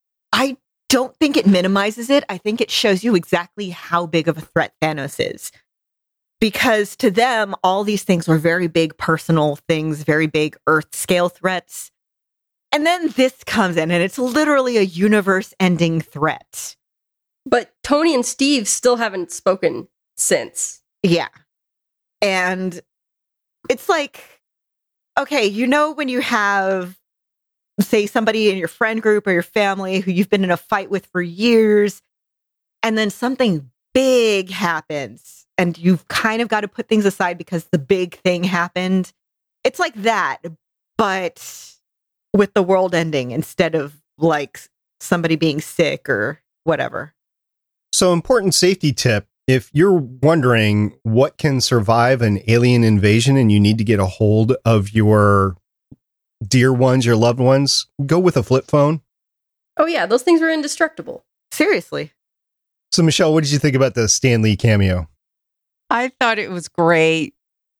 Speaker 5: I don't think it minimizes it. I think it shows you exactly how big of a threat Thanos is. Because to them, all these things were very big personal things, very big Earth scale threats. And then this comes in and it's literally a universe-ending threat.
Speaker 1: But Tony and Steve still haven't spoken since.
Speaker 5: Yeah. And it's like, okay, you know when you have, say, somebody in your friend group or your family who you've been in a fight with for years, and then something big happens and you've kind of got to put things aside because the big thing happened. It's like that, but with the world ending instead of like somebody being sick or whatever.
Speaker 4: So, important safety tip. If you're wondering what can survive an alien invasion and you need to get a hold of your dear ones, your loved ones, go with a flip phone.
Speaker 1: Oh yeah, those things are indestructible.
Speaker 5: Seriously.
Speaker 4: So, Michelle, what did you think about the Stan Lee cameo?
Speaker 6: I thought it was great.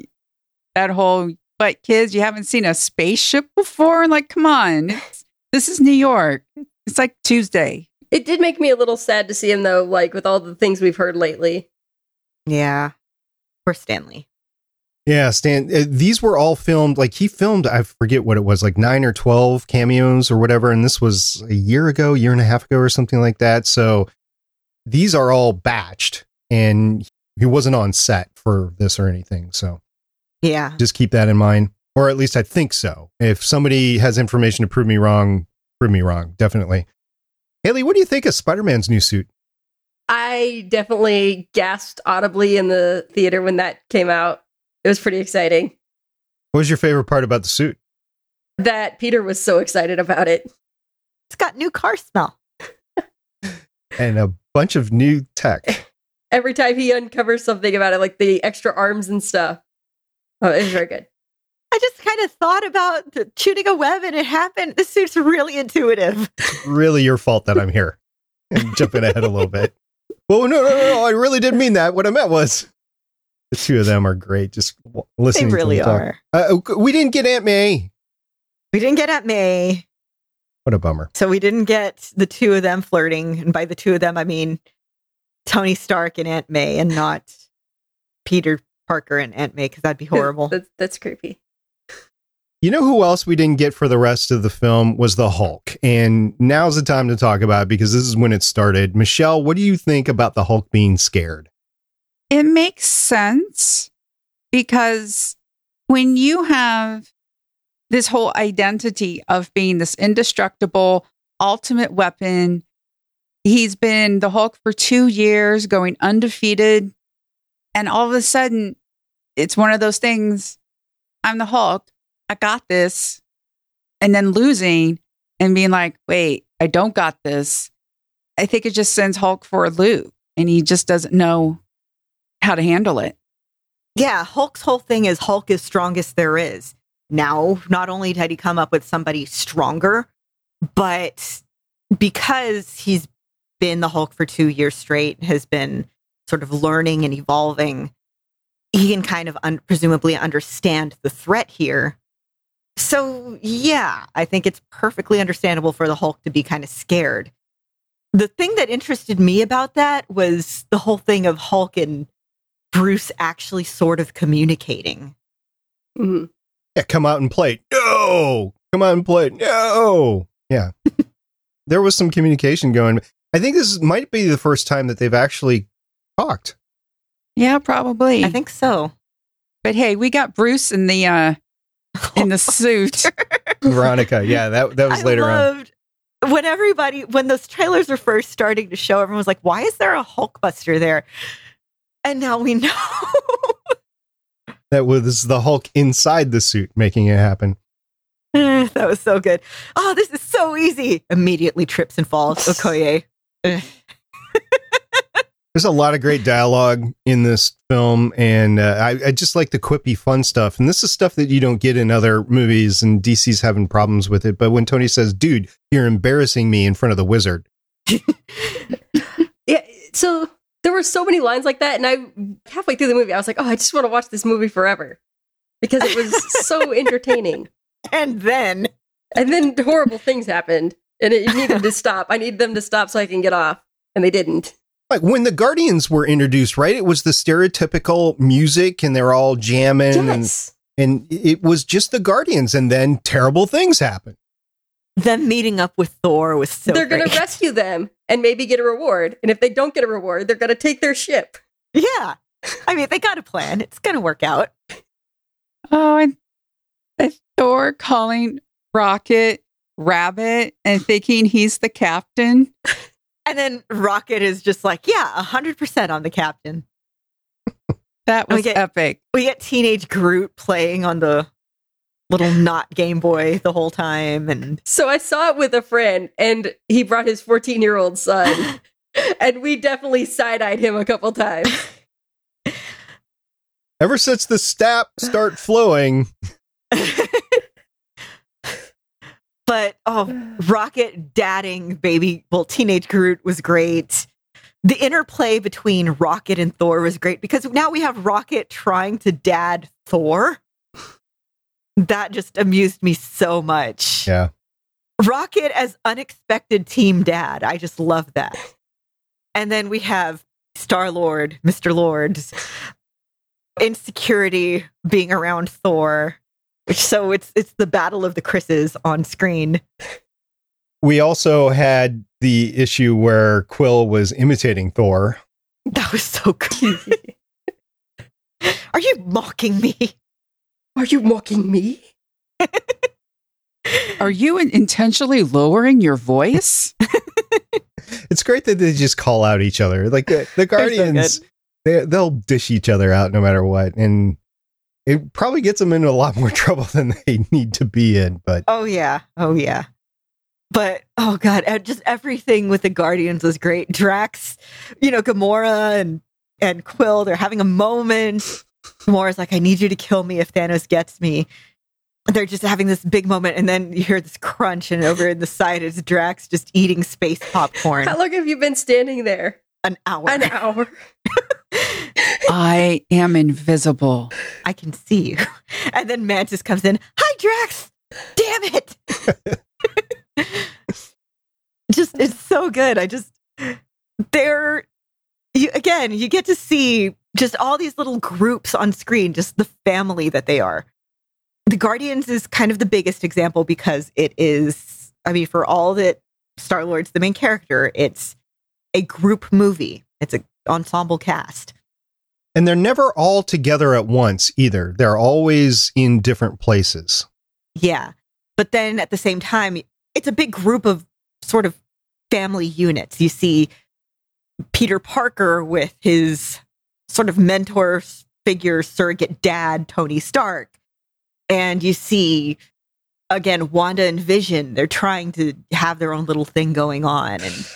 Speaker 6: That whole, but kids, you haven't seen a spaceship before? Like, come on. This is New York. It's like Tuesday.
Speaker 1: It did make me a little sad to see him, though, like with all the things we've heard lately.
Speaker 5: Yeah. Poor Stanley.
Speaker 4: Yeah, Stan, these were all filmed, like he filmed, I forget what it was, like 9 or 12 cameos or whatever. And this was a year and a half ago or something like that. So these are all batched and he wasn't on set for this or anything. So
Speaker 5: yeah,
Speaker 4: just keep that in mind. Or at least I think so. If somebody has information to prove me wrong, definitely. Haley, what do you think of Spider-Man's new suit?
Speaker 1: I definitely gasped audibly in the theater when that came out. It was pretty exciting.
Speaker 4: What was your favorite part about the suit?
Speaker 1: That Peter was so excited about it.
Speaker 5: It's got new car smell.
Speaker 4: And a bunch of new tech.
Speaker 1: Every time he uncovers something about it, like the extra arms and stuff. Oh, it was very good.
Speaker 5: I just kind of thought about shooting a web and it happened. This suit's really intuitive.
Speaker 4: It's really your fault that I'm here. And jumping ahead a little bit. Well, no. I really didn't mean that. What I meant was the two of them are great. Just listening
Speaker 5: They really
Speaker 4: to them
Speaker 5: are.
Speaker 4: talk. We didn't get Aunt May.
Speaker 5: We didn't get Aunt May.
Speaker 4: What a bummer.
Speaker 5: So we didn't get the two of them flirting. And by the two of them, I mean Tony Stark and Aunt May and not Peter Parker and Aunt May, because that'd be horrible.
Speaker 1: That's creepy.
Speaker 4: You know who else we didn't get for the rest of the film was the Hulk. And now's the time to talk about it because this is when it started. Michelle, what do you think about the Hulk being scared?
Speaker 6: It makes sense because when you have this whole identity of being this indestructible ultimate weapon, he's been the Hulk for 2 years, going undefeated. And all of a sudden, it's one of those things. I'm the Hulk. I got this. And then losing and being like, wait, I don't got this. I think it just sends Hulk for a loop and he just doesn't know how to handle it.
Speaker 5: Yeah, Hulk's whole thing is Hulk is strongest there is. Now, not only did he come up with somebody stronger, but because he's been the Hulk for 2 years straight, has been sort of learning and evolving, he can kind of presumably understand the threat here. So, yeah, I think it's perfectly understandable for the Hulk to be kind of scared. The thing that interested me about that was the whole thing of Hulk and Bruce actually sort of communicating.
Speaker 1: Mm-hmm.
Speaker 4: Yeah, come out and play. No! Come out and play. No! Yeah. There was some communication going. I think this might be the first time that they've actually talked.
Speaker 6: Yeah, probably.
Speaker 5: I think so.
Speaker 6: But hey, we got Bruce in the suit.
Speaker 4: Veronica, yeah, that was later on.
Speaker 5: When those trailers were first starting to show, everyone was like, why is there a Hulkbuster there? And now we know.
Speaker 4: That was the Hulk inside the suit making it happen.
Speaker 5: That was so good. Oh, this is so easy. Immediately trips and falls. Okoye.
Speaker 4: There's a lot of great dialogue in this film, and I just like the quippy fun stuff. And this is stuff that you don't get in other movies, and DC's having problems with it. But when Tony says, dude, you're embarrassing me in front of the wizard.
Speaker 1: Yeah, so there were so many lines like that, and I halfway through the movie, I was like, oh, I just want to watch this movie forever. Because it was so entertaining.
Speaker 5: And then
Speaker 1: horrible things happened, and it needed to stop. I need them to stop so I can get off, and they didn't.
Speaker 4: Like when the Guardians were introduced, right? It was the stereotypical music and they're all jamming.
Speaker 1: Yes.
Speaker 4: And it was just the Guardians, and then terrible things happened.
Speaker 5: Them meeting up with Thor was so
Speaker 1: They're going to rescue them and maybe get a reward. And if they don't get a reward, they're going to take their ship.
Speaker 5: Yeah. I mean, they got a plan. It's going to work out.
Speaker 6: Oh, and Thor calling Rocket Rabbit and thinking he's the captain.
Speaker 5: And then Rocket is just like, yeah, 100% on the captain.
Speaker 6: That was epic.
Speaker 5: We get teenage Groot playing on the little not Game Boy the whole time. And
Speaker 1: so I saw it with a friend, and he brought his 14-year-old son. And we definitely side-eyed him a couple times.
Speaker 4: Ever since the start flowing.
Speaker 5: But, Rocket dadding teenage Groot was great. The interplay between Rocket and Thor was great because now we have Rocket trying to dad Thor. That just amused me so much.
Speaker 4: Yeah.
Speaker 5: Rocket as unexpected team dad. I just love that. And then we have Star-Lord, Mr. Lord's insecurity being around Thor. So it's the battle of the Chris's on screen.
Speaker 4: We also had the issue where Quill was imitating Thor.
Speaker 5: That was so good. Are you mocking me?
Speaker 1: Are you mocking me?
Speaker 6: Are you intentionally lowering your voice?
Speaker 4: It's great that they just call out each other. Like the Guardians, they'll dish each other out no matter what. And it probably gets them into a lot more trouble than they need to be in. But
Speaker 5: oh yeah. But oh god, just everything with the Guardians was great. Drax, Gamora and Quill, they're having a moment. Gamora's like, I need you to kill me if Thanos gets me. They're just having this big moment, and then you hear this crunch, and over in the side is Drax just eating space popcorn.
Speaker 1: How long have you been standing there?
Speaker 5: An hour.
Speaker 1: An hour.
Speaker 6: I am invisible.
Speaker 5: I can see you. And then Mantis comes in. Hi, Drax. Damn it. Just, it's so good. You get to see just all these little groups on screen, just the family that they are. The Guardians is kind of the biggest example because it is, I mean, for all that Star-Lord's the main character, it's a group movie. It's an ensemble cast.
Speaker 4: And they're never all together at once either. They're always in different places.
Speaker 5: Yeah. But then at the same time, it's a big group of sort of family units. You see Peter Parker with his sort of mentor figure, surrogate dad, Tony Stark. And you see, again, Wanda and Vision. They're trying to have their own little thing going on. And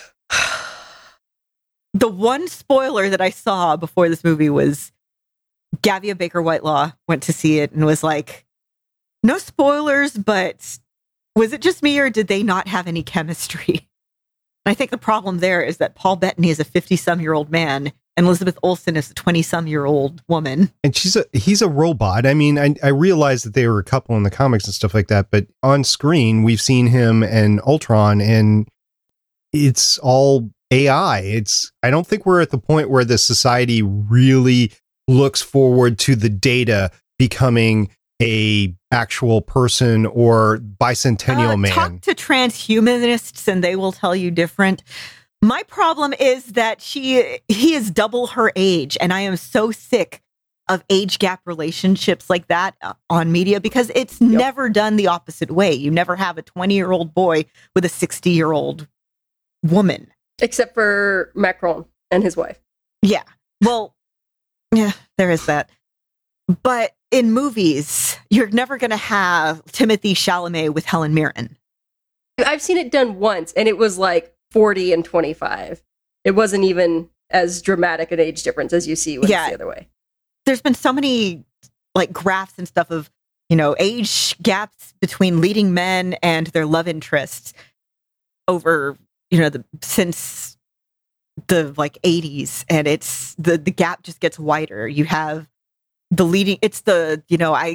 Speaker 5: the one spoiler that I saw before this movie was Gavia Baker Whitelaw went to see it and was like, no spoilers, but was it just me or did they not have any chemistry? And I think the problem there is that Paul Bettany is a 50-some-year-old man and Elizabeth Olsen is a 20-some-year-old woman. And
Speaker 4: he's a robot. I mean, I realize that they were a couple in the comics and stuff like that, but on screen, we've seen him and Ultron, and it's all AI. I don't think we're at the point where the society really looks forward to the data becoming a actual person or bicentennial man.
Speaker 5: Talk to transhumanists and they will tell you different. My problem is that he is double her age, and I am so sick of age gap relationships like that on media because it's never done the opposite way. You never have a 20-year-old boy with a 60-year-old woman.
Speaker 1: Except for Macron and his wife.
Speaker 5: Yeah. Well, yeah, there is that. But in movies, you're never going to have Timothée Chalamet with Helen Mirren.
Speaker 1: I've seen it done once, and it was like 40 and 25. It wasn't even as dramatic an age difference as you see when it's the other way.
Speaker 5: There's been so many like graphs and stuff of, age gaps between leading men and their love interests over, since the like 80s, and it's the gap just gets wider. You have the leading, it's the,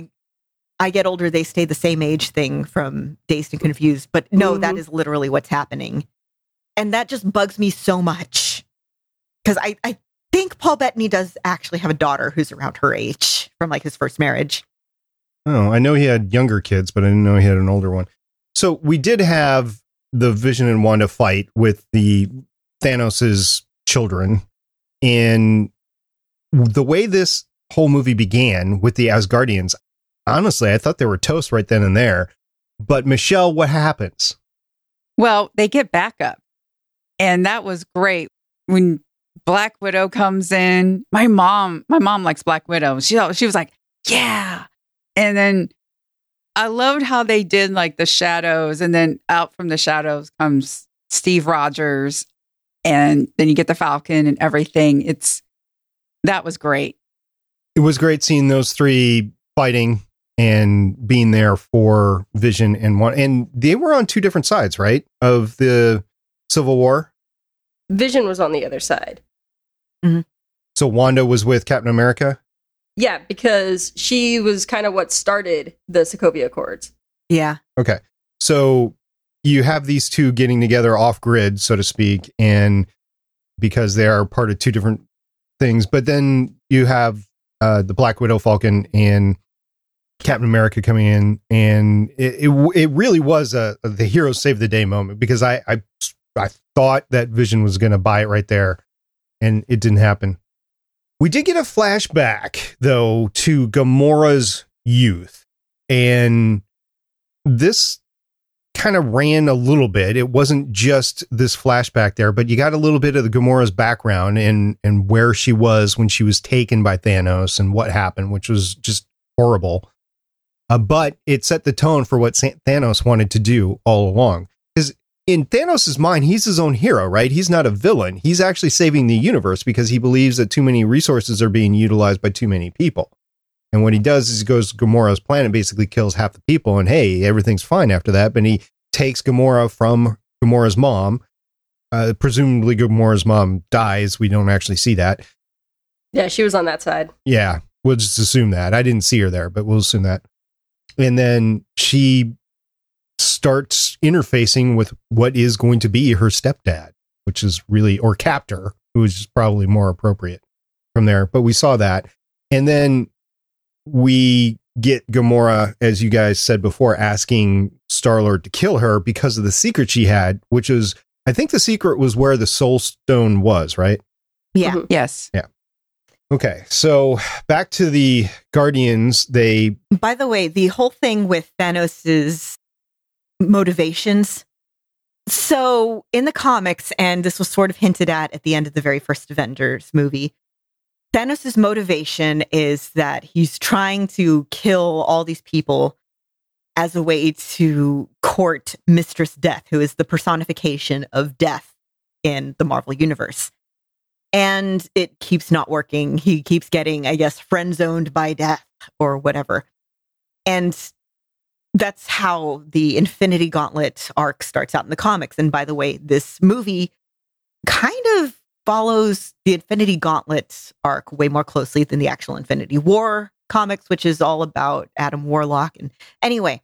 Speaker 5: I get older, they stay the same age thing from Dazed and Confused, but no, that is literally what's happening. And that just bugs me so much because I think Paul Bettany does actually have a daughter who's around her age from like his first marriage.
Speaker 4: Oh, I know he had younger kids, but I didn't know he had an older one. So we did have the Vision and Wanda fight with the Thanos's children. And the way this whole movie began with the Asgardians, honestly, I thought they were toast right then and there. But Michelle, what happens?
Speaker 6: Well, they get backup. And that was great. When Black Widow comes in, my mom likes Black Widow. She was like, yeah. And then I loved how they did like the shadows, and then out from the shadows comes Steve Rogers, and then you get the Falcon and everything. That was great.
Speaker 4: It was great seeing those three fighting and being there for Vision and Wanda. And they were on two different sides, right? Of the Civil War.
Speaker 1: Vision was on the other side.
Speaker 5: Mm-hmm.
Speaker 4: So Wanda was with Captain America?
Speaker 1: Yeah, because she was kind of what started the Sokovia Accords.
Speaker 5: Yeah.
Speaker 4: Okay. So you have these two getting together off grid, so to speak, and because they are part of two different things. But then you have the Black Widow, Falcon, and Captain America coming in, and it really was the hero save the day moment, because I thought that Vision was going to buy it right there, and it didn't happen. We did get a flashback, though, to Gamora's youth, and this kind of ran a little bit. It wasn't just this flashback there, but you got a little bit of the Gamora's background and where she was when she was taken by Thanos and what happened, which was just horrible. But it set the tone for what Thanos wanted to do all along. Because in Thanos' mind, he's his own hero, right? He's not a villain. He's actually saving the universe because he believes that too many resources are being utilized by too many people. And what he does is he goes to Gamora's planet, basically kills half the people, and hey, everything's fine after that. But he takes Gamora from Gamora's mom presumably Gamora's mom dies. We don't actually see that.
Speaker 1: Yeah, she was on that side.
Speaker 4: Yeah, we'll just assume that. I didn't see her there, but we'll assume that. And then she starts interfacing with what is going to be her stepdad, which is really, or captor, who is probably more appropriate from there. But we saw that. And then we get Gamora, as you guys said before, asking Star-Lord to kill her because of the secret she had, which is, I think the secret was where the Soul Stone was, right?
Speaker 5: Yeah.
Speaker 1: Mhm.
Speaker 6: Yes.
Speaker 4: Yeah. Okay, so back to the Guardians.
Speaker 5: By the way, the whole thing with Thanos's motivations. So in the comics, and this was sort of hinted at the end of the very first Avengers movie, Thanos' motivation is that he's trying to kill all these people as a way to court Mistress Death, who is the personification of death in the Marvel Universe. And it keeps not working. He keeps getting, I guess, friend-zoned by death or whatever. And that's how the Infinity Gauntlet arc starts out in the comics. And by the way, this movie kind of follows the Infinity Gauntlet arc way more closely than the actual Infinity War comics, which is all about Adam Warlock. And anyway,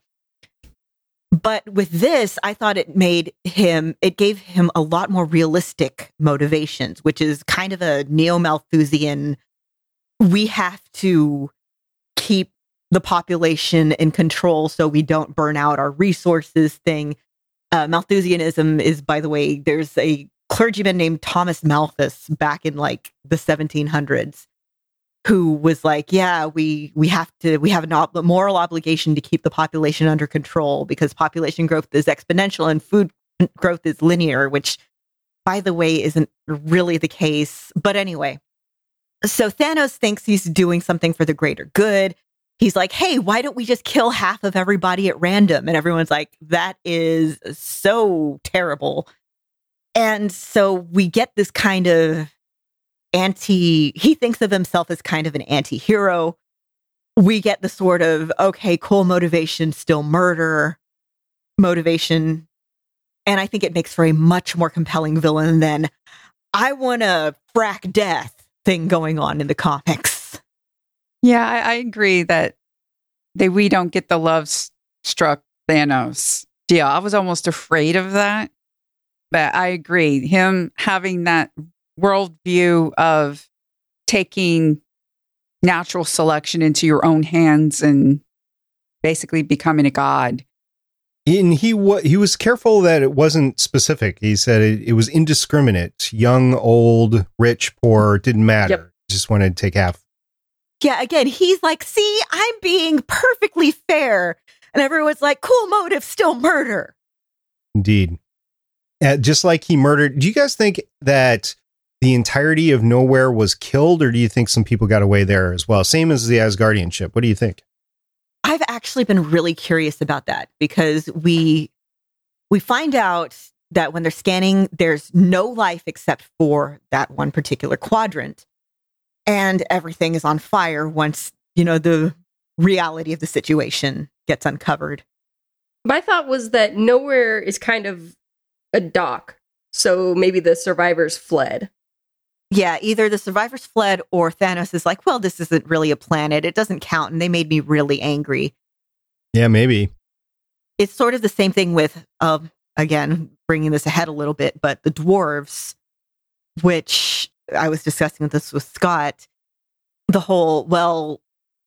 Speaker 5: but with this, I thought it gave him a lot more realistic motivations, which is kind of a neo-Malthusian, we have to keep the population in control so we don't burn out our resources thing. Malthusianism is, by the way, there's a clergyman named Thomas Malthus back in like the 1700s who was like, yeah, we have a moral obligation to keep the population under control because population growth is exponential and food growth is linear, which, by the way, isn't really the case. But anyway, so Thanos thinks he's doing something for the greater good. He's like, hey, why don't we just kill half of everybody at random? And everyone's like, that is so terrible. And so we get this kind of he thinks of himself as kind of an anti-hero. We get the sort of, okay, cool motivation, still murder motivation. And I think it makes for a much more compelling villain than I want to frack death thing going on in the comics.
Speaker 6: Yeah, I agree that we don't get the love-struck Thanos deal. I was almost afraid of that. But I agree. Him having that worldview of taking natural selection into your own hands and basically becoming a god.
Speaker 4: And he was careful that it wasn't specific. He said it was indiscriminate. Young, old, rich, poor, didn't matter.
Speaker 1: Yep.
Speaker 4: Just wanted to take half.
Speaker 5: Yeah, again, he's like, see, I'm being perfectly fair. And everyone's like, cool motive, still murder.
Speaker 4: Indeed. Just like he murdered. Do you guys think that the entirety of Nowhere was killed, or do you think some people got away there as well? Same as the Asgardian ship. What do you think?
Speaker 5: I've actually been really curious about that because we find out that when they're scanning, there's no life except for that one particular quadrant. And everything is on fire once, the reality of the situation gets uncovered.
Speaker 1: My thought was that Nowhere is kind of a dock. So maybe the survivors fled.
Speaker 5: Yeah, either the survivors fled or Thanos is like, well, this isn't really a planet. It doesn't count. And they made me really angry.
Speaker 4: Yeah, maybe.
Speaker 5: It's sort of the same thing with, again, bringing this ahead a little bit, but the dwarves, which I was discussing this with Scott, the whole, well,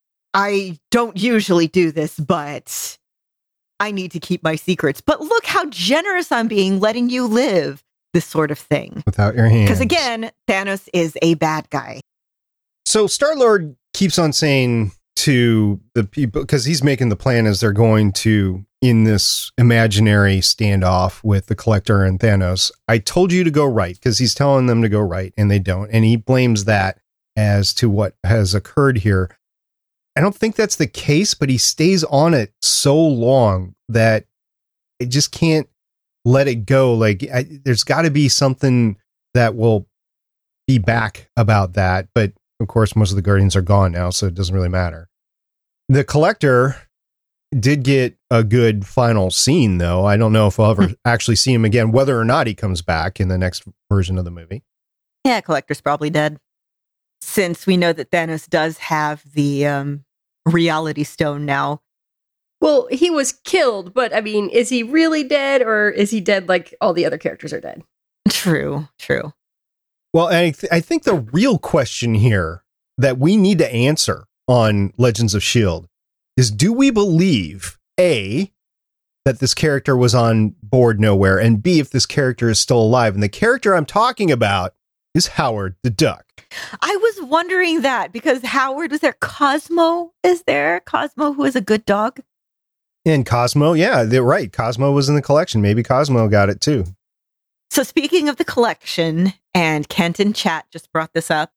Speaker 5: I don't usually do this, but I need to keep my secrets. But look how generous I'm being, letting you live. This sort of thing.
Speaker 4: Without your hands.
Speaker 5: Because again, Thanos is a bad guy.
Speaker 4: So Star-Lord keeps on saying to the people, because he's making the plan as they're going to, in this imaginary standoff with the Collector and Thanos, I told you to go right, because he's telling them to go right, and they don't. And he blames that as to what has occurred here. I don't think that's the case, but he stays on it so long that it just can't let it go. Like, there's got to be something that will be back about that. But of course, most of the Guardians are gone now, so it doesn't really matter. The Collector did get a good final scene, though. I don't know if we'll ever actually see him again, whether or not he comes back in the next version of the movie.
Speaker 5: Yeah, Collector's probably dead. Since we know that Thanos does have the reality stone now.
Speaker 1: Well, he was killed, but I mean, is he really dead, or is he dead like all the other characters are dead?
Speaker 5: True.
Speaker 4: Well, I think the real question here that we need to answer on Legends of S.H.I.E.L.D. is, do we believe, A, that this character was on board nowhere, and B, if this character is still alive? And the character I'm talking about is Howard the Duck.
Speaker 5: I was wondering that because Howard was there. Cosmo is there. Cosmo, who is a good dog.
Speaker 4: And Cosmo, yeah, they're right. Cosmo was in the collection. Maybe Cosmo got it too.
Speaker 5: So speaking of the collection, and Kent in chat just brought this up,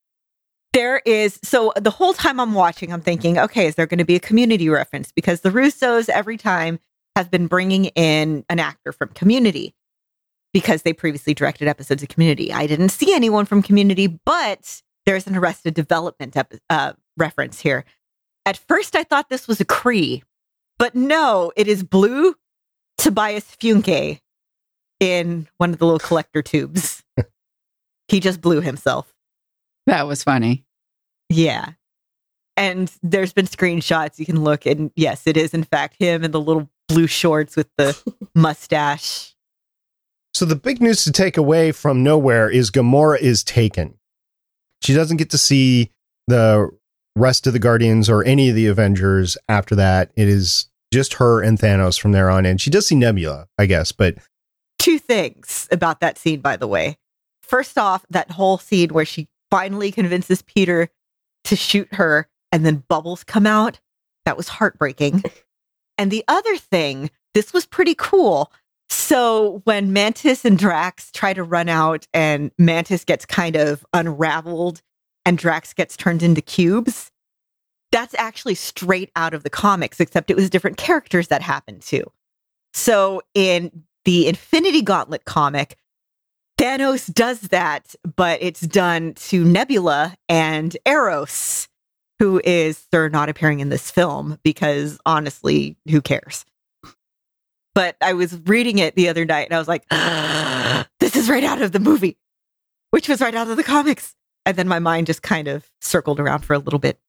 Speaker 5: so the whole time I'm watching, I'm thinking, okay, is there going to be a Community reference? Because the Russos every time have been bringing in an actor from Community because they previously directed episodes of Community. I didn't see anyone from Community, but there's an Arrested Development reference here. At first, I thought this was a Kree, but no, it is Blue Tobias Funke in one of the little collector tubes. He just blew himself.
Speaker 6: That was funny.
Speaker 5: Yeah. And there's been screenshots you can look, and yes, it is in fact him in the little blue shorts with the mustache.
Speaker 4: So the big news to take away from Nowhere is Gamora is taken. She doesn't get to see the rest of the Guardians or any of the Avengers after that. It is just her and Thanos from there on in. She does see Nebula, I guess, but...
Speaker 5: Two things about that scene, by the way. First off, that whole scene where she finally convinces Peter to shoot her and then bubbles come out, that was heartbreaking. And the other thing, this was pretty cool. So when Mantis and Drax try to run out and Mantis gets kind of unraveled and Drax gets turned into cubes, that's actually straight out of the comics, except it was different characters that happened to. So in the Infinity Gauntlet comic, Thanos does that, but it's done to Nebula and Eros, they're not appearing in this film because honestly, who cares? But I was reading it the other night and I was like, this is right out of the movie, which was right out of the comics. And then my mind just kind of circled around for a little bit.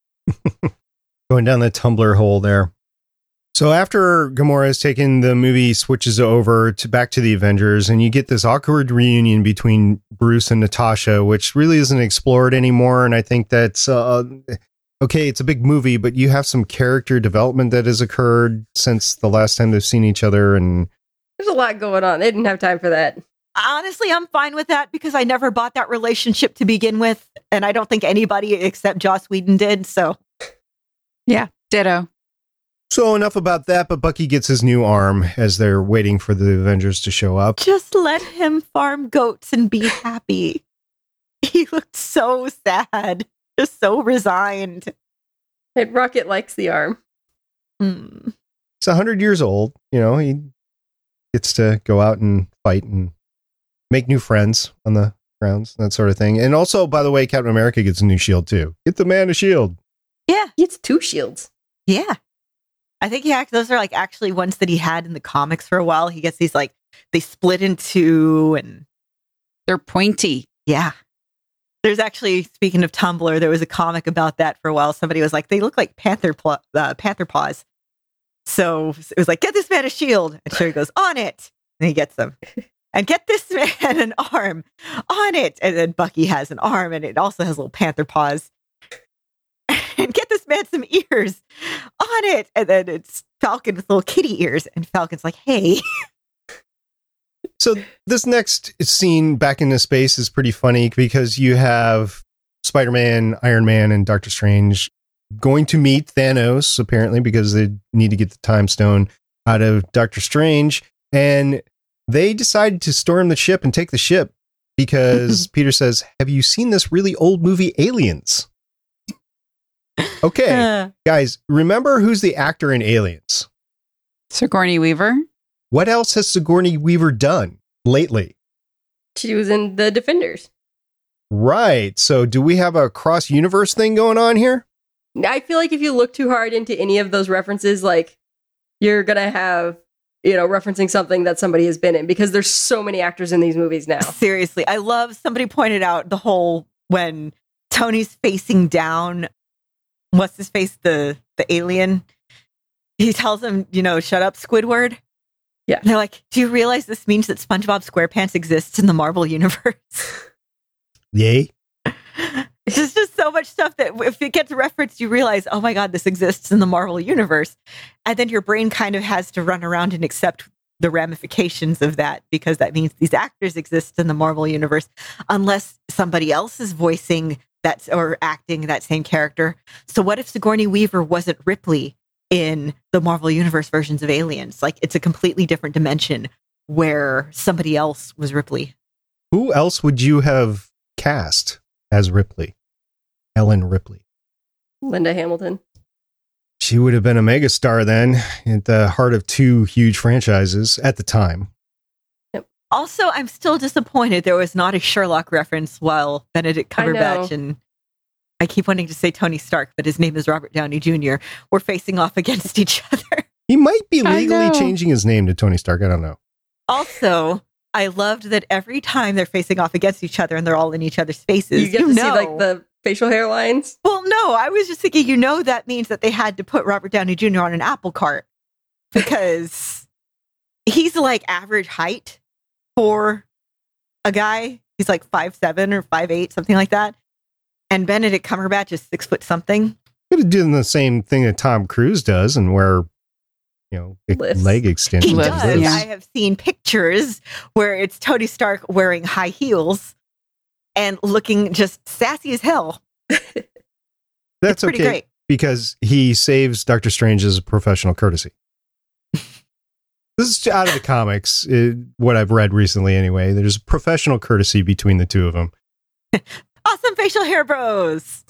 Speaker 4: Going down the Tumblr hole there. So after Gamora has taken, the movie switches over to back to the Avengers, and you get this awkward reunion between Bruce and Natasha, which really isn't explored anymore. And I think that's okay. It's a big movie, but you have some character development that has occurred since the last time they've seen each other, and
Speaker 1: there's a lot going on. They didn't have time for that.
Speaker 5: Honestly, I'm fine with that because I never bought that relationship to begin with, and I don't think anybody except Joss Whedon did. So,
Speaker 6: yeah, ditto.
Speaker 4: So enough about that, but Bucky gets his new arm as they're waiting for the Avengers to show up.
Speaker 5: Just let him farm goats and be happy. He looked so sad, just so resigned.
Speaker 1: And Rocket likes the arm.
Speaker 4: He's 100 years old. You know, he gets to go out and fight and make new friends on the grounds, that sort of thing. And also, by the way, Captain America gets a new shield too. Get the man a shield.
Speaker 5: Yeah.
Speaker 1: He gets 2 shields.
Speaker 5: Yeah. I think those are like actually ones that he had in the comics for a while. He gets these like, they split in 2 and
Speaker 6: they're pointy.
Speaker 5: Yeah. There's actually, speaking of Tumblr, there was a comic about that for a while. Somebody was like, they look like panther paws. So it was like, get this man a shield. And Sherry goes, on it. And he gets them. And get this man an arm. On it. And then Bucky has an arm and it also has little panther paws. And get this man some ears. On it. And then it's Falcon with little kitty ears. And Falcon's like, hey.
Speaker 4: So this next scene back into space is pretty funny because you have Spider-Man, Iron Man, and Doctor Strange going to meet Thanos, apparently, because they need to get the time stone out of Doctor Strange. And they decide to storm the ship and take the ship because Peter says, have you seen this really old movie, Aliens? Okay, guys, remember who's the actor in Aliens?
Speaker 6: Sigourney Weaver.
Speaker 4: What else has Sigourney Weaver done lately?
Speaker 1: She was in The Defenders.
Speaker 4: Right. So do we have a cross-universe thing going on here?
Speaker 1: I feel like if you look too hard into any of those references, like you're going to have, referencing something that somebody has been in, because there's so many actors in these movies now.
Speaker 5: Seriously, I love, somebody pointed out the whole, when Tony's facing down, what's his face, the alien, he tells him, shut up, Squidward.
Speaker 1: Yeah.
Speaker 5: And they're like, do you realize this means that SpongeBob SquarePants exists in the Marvel Universe?
Speaker 4: Yay.
Speaker 5: There's just so much stuff that if it gets referenced, you realize, oh my God, this exists in the Marvel Universe. And then your brain kind of has to run around and accept the ramifications of that, because that means these actors exist in the Marvel Universe, unless somebody else is voicing that or acting that same character. So what if Sigourney Weaver wasn't Ripley in the Marvel Universe versions of Aliens? Like, it's a completely different dimension where somebody else was Ripley.
Speaker 4: Who else would you have cast as Ripley? Ellen Ripley.
Speaker 1: Linda Hamilton.
Speaker 4: She would have been a megastar then, at the heart of two huge franchises at the time.
Speaker 5: Also, I'm still disappointed there was not a Sherlock reference while Benedict Cumberbatch and I keep wanting to say Tony Stark, but his name is Robert Downey Jr. We're facing off against each other.
Speaker 4: He might be legally changing his name to Tony Stark. I don't know.
Speaker 5: Also, I loved that every time they're facing off against each other and they're all in each other's faces,
Speaker 1: you get to see like the facial hairlines.
Speaker 5: Well, no, I was just thinking, that means that they had to put Robert Downey Jr. on an apple cart, because he's like average height for a guy. He's like 5'7" or 5'8", something like that. And Benedict Cumberbatch is 6 foot something.
Speaker 4: Could have done the same thing that Tom Cruise does and wear, leg extensions.
Speaker 5: He does. Yeah. I have seen pictures where it's Tony Stark wearing high heels and looking just sassy as hell.
Speaker 4: That's okay, great. Because he saves Doctor Strange as a professional courtesy. This is out of the comics, what I've read recently anyway. There's professional courtesy between the two of them.
Speaker 5: Awesome facial hair bros.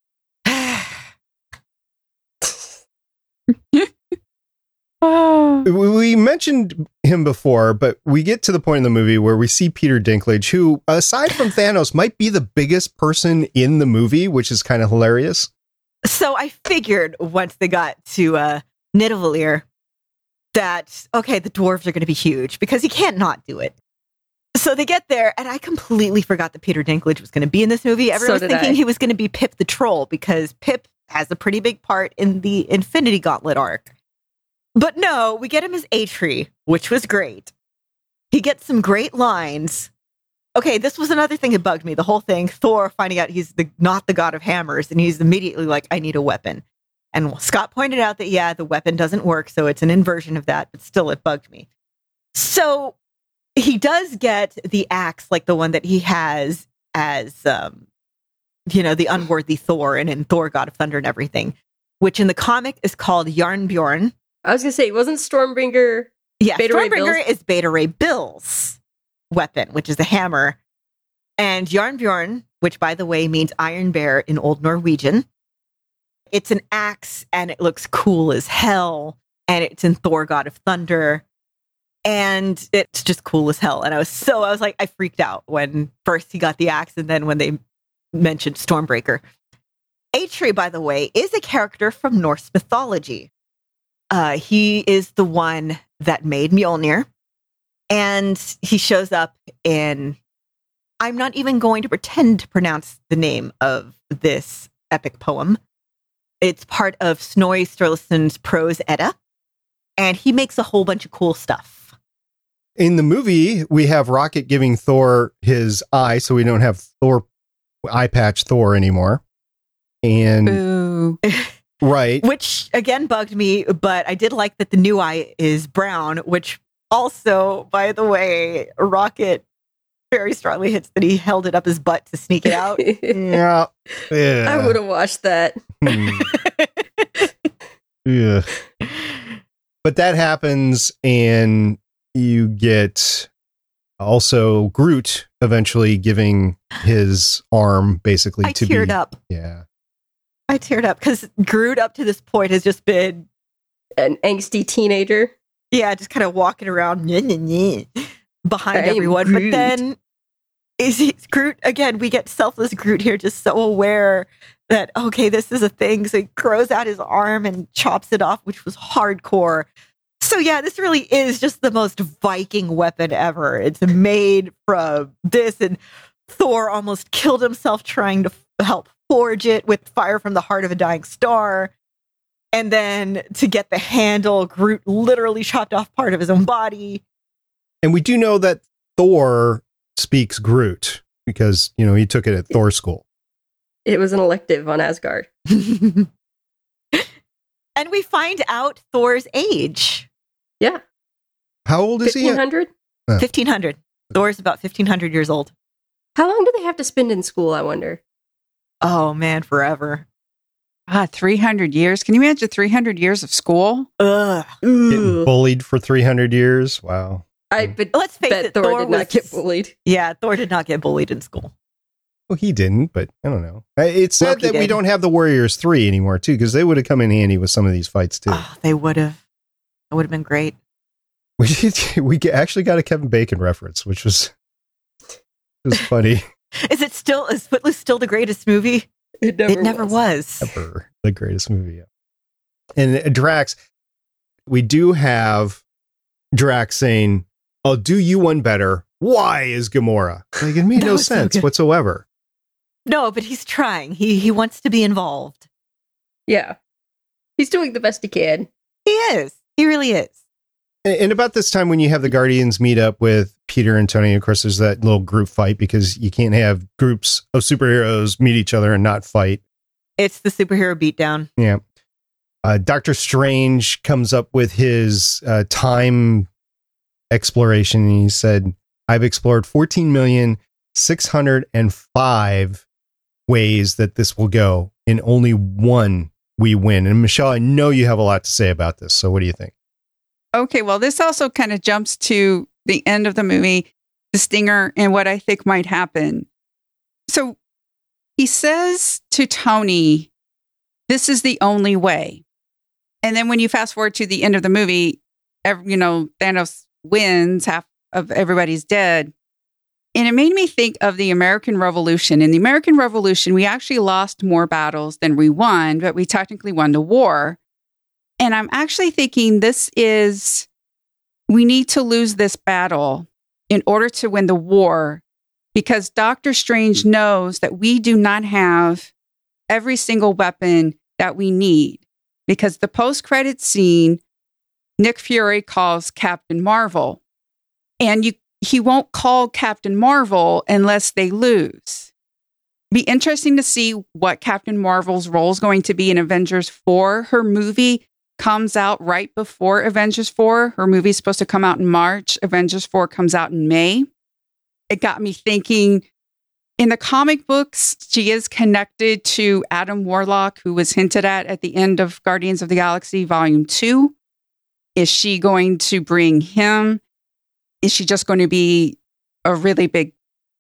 Speaker 4: We mentioned him before, but we get to the point in the movie where we see Peter Dinklage, who, aside from Thanos, might be the biggest person in the movie, which is kind of hilarious.
Speaker 5: So I figured once they got to Nidavellir that, okay, the dwarves are going to be huge, because he can't not do it. So they get there, and I completely forgot that Peter Dinklage was going to be in this movie. Everyone was thinking he was going to be Pip the Troll, because Pip has a pretty big part in the Infinity Gauntlet arc. But no, we get him as Eitri, which was great. He gets some great lines. Okay, this was another thing that bugged me. The whole thing, Thor finding out he's not the god of hammers, and he's immediately like, I need a weapon. And Scott pointed out that, yeah, the weapon doesn't work, so it's an inversion of that, but still it bugged me. So he does get the axe, like the one that he has as, the unworthy Thor, and in Thor, God of Thunder and everything, which in the comic is called Jarnbjorn.
Speaker 1: I was going to say, wasn't Stormbringer?
Speaker 5: Yeah, Stormbringer is Beta Ray Bill's weapon, which is a hammer. And Jarnbjorn, which by the way means Iron Bear in Old Norwegian, it's an axe and it looks cool as hell. And it's in Thor, God of Thunder. And it's just cool as hell. And I was like, I freaked out when first he got the axe and then when they mentioned Stormbreaker. Eitri, by the way, is a character from Norse mythology. He is the one that made Mjolnir. And he shows up in, I'm not even going to pretend to pronounce the name of this epic poem. It's part of Snorri Sturluson's Prose Edda. And he makes a whole bunch of cool stuff.
Speaker 4: In the movie, we have Rocket giving Thor his eye, so we don't have Thor eye patch Thor anymore. And right.
Speaker 5: Which again bugged me, but I did like that the new eye is brown, which also, by the way, Rocket very strongly hits that he held it up his butt to sneak it out.
Speaker 4: Yeah.
Speaker 1: I would have watched that.
Speaker 4: Yeah. But that happens, and you get also Groot eventually giving his arm basically
Speaker 5: I teared up.
Speaker 4: Yeah.
Speaker 5: I teared up because Groot up to this point has just been
Speaker 1: an angsty teenager.
Speaker 5: Yeah, just kind of walking around behind everyone. Groot. But then is Groot again? We get selfless Groot here, just so aware that, okay, this is a thing. So he grows out his arm and chops it off, which was hardcore. So yeah, this really is just the most Viking weapon ever. It's made from this, and Thor almost killed himself trying to help forge it with fire from the heart of a dying star. And then to get the handle, Groot literally chopped off part of his own body.
Speaker 4: And we do know that Thor speaks Groot because, he took it at Thor school.
Speaker 1: It was an elective on Asgard.
Speaker 5: And we find out Thor's age.
Speaker 1: Yeah.
Speaker 4: How old is he?
Speaker 1: 1500?
Speaker 5: 1500. Thor's about 1500 years old.
Speaker 1: How long do they have to spend in school, I wonder?
Speaker 5: Oh, man, forever.
Speaker 6: 300 years. Can you imagine 300 years of school?
Speaker 5: Ugh.
Speaker 4: Getting bullied for 300 years? Wow.
Speaker 1: But
Speaker 5: let's face
Speaker 1: bet
Speaker 5: it,
Speaker 1: Thor did not get bullied.
Speaker 5: Yeah, Thor did not get bullied in school.
Speaker 4: Well, he didn't, but I don't know. It's sad
Speaker 1: Loki
Speaker 4: that we
Speaker 1: did.
Speaker 4: don't have the Warriors 3 anymore, too, because they would have come in handy with some of these fights, too.
Speaker 5: Oh, they would have. It would have been great.
Speaker 4: We actually got a Kevin Bacon reference, which was funny.
Speaker 5: Is Footloose still the greatest movie?
Speaker 1: It
Speaker 5: never was.
Speaker 4: Ever. The greatest movie. Yeah. And Drax, we do have Drax saying, I'll do you one better. Why is Gamora? Like, it made
Speaker 5: That
Speaker 4: no
Speaker 5: was so
Speaker 4: sense
Speaker 5: good.
Speaker 4: whatsoever.
Speaker 5: No, but he's trying. He wants to be involved.
Speaker 1: Yeah. He's doing the best he can.
Speaker 5: He is. He really is.
Speaker 4: And about this time when you have the Guardians meet up with Peter and Tony, of course, there's that little group fight because you can't have groups of superheroes meet each other and not fight.
Speaker 5: It's the superhero beatdown.
Speaker 4: Yeah. Doctor Strange comes up with his time exploration. And he said, I've explored 14,605 ways that this will go. In only one we win. And Michelle, I know you have a lot to say about this. So what do you think?
Speaker 6: Okay, well, this also kind of jumps to the end of the movie, the stinger, and what I think might happen. So he says to Tony, this is the only way. And then when you fast forward to the end of the movie, Thanos wins, half of everybody's dead. And it made me think of the American Revolution. In the American Revolution, we actually lost more battles than we won, but we technically won the war. And I'm actually thinking we need to lose this battle in order to win the war, because Doctor Strange knows that we do not have every single weapon that we need. Because the post-credit scene, Nick Fury calls Captain Marvel. And he won't call Captain Marvel unless they lose. Be interesting to see what Captain Marvel's role is going to be in Avengers 4. Her movie comes out right before Avengers 4. Her movie is supposed to come out in March. Avengers 4 comes out in May. It got me thinking, in the comic books, she is connected to Adam Warlock, who was hinted at the end of Guardians of the Galaxy Volume 2. Is she going to bring him? Is she just going to be a really big,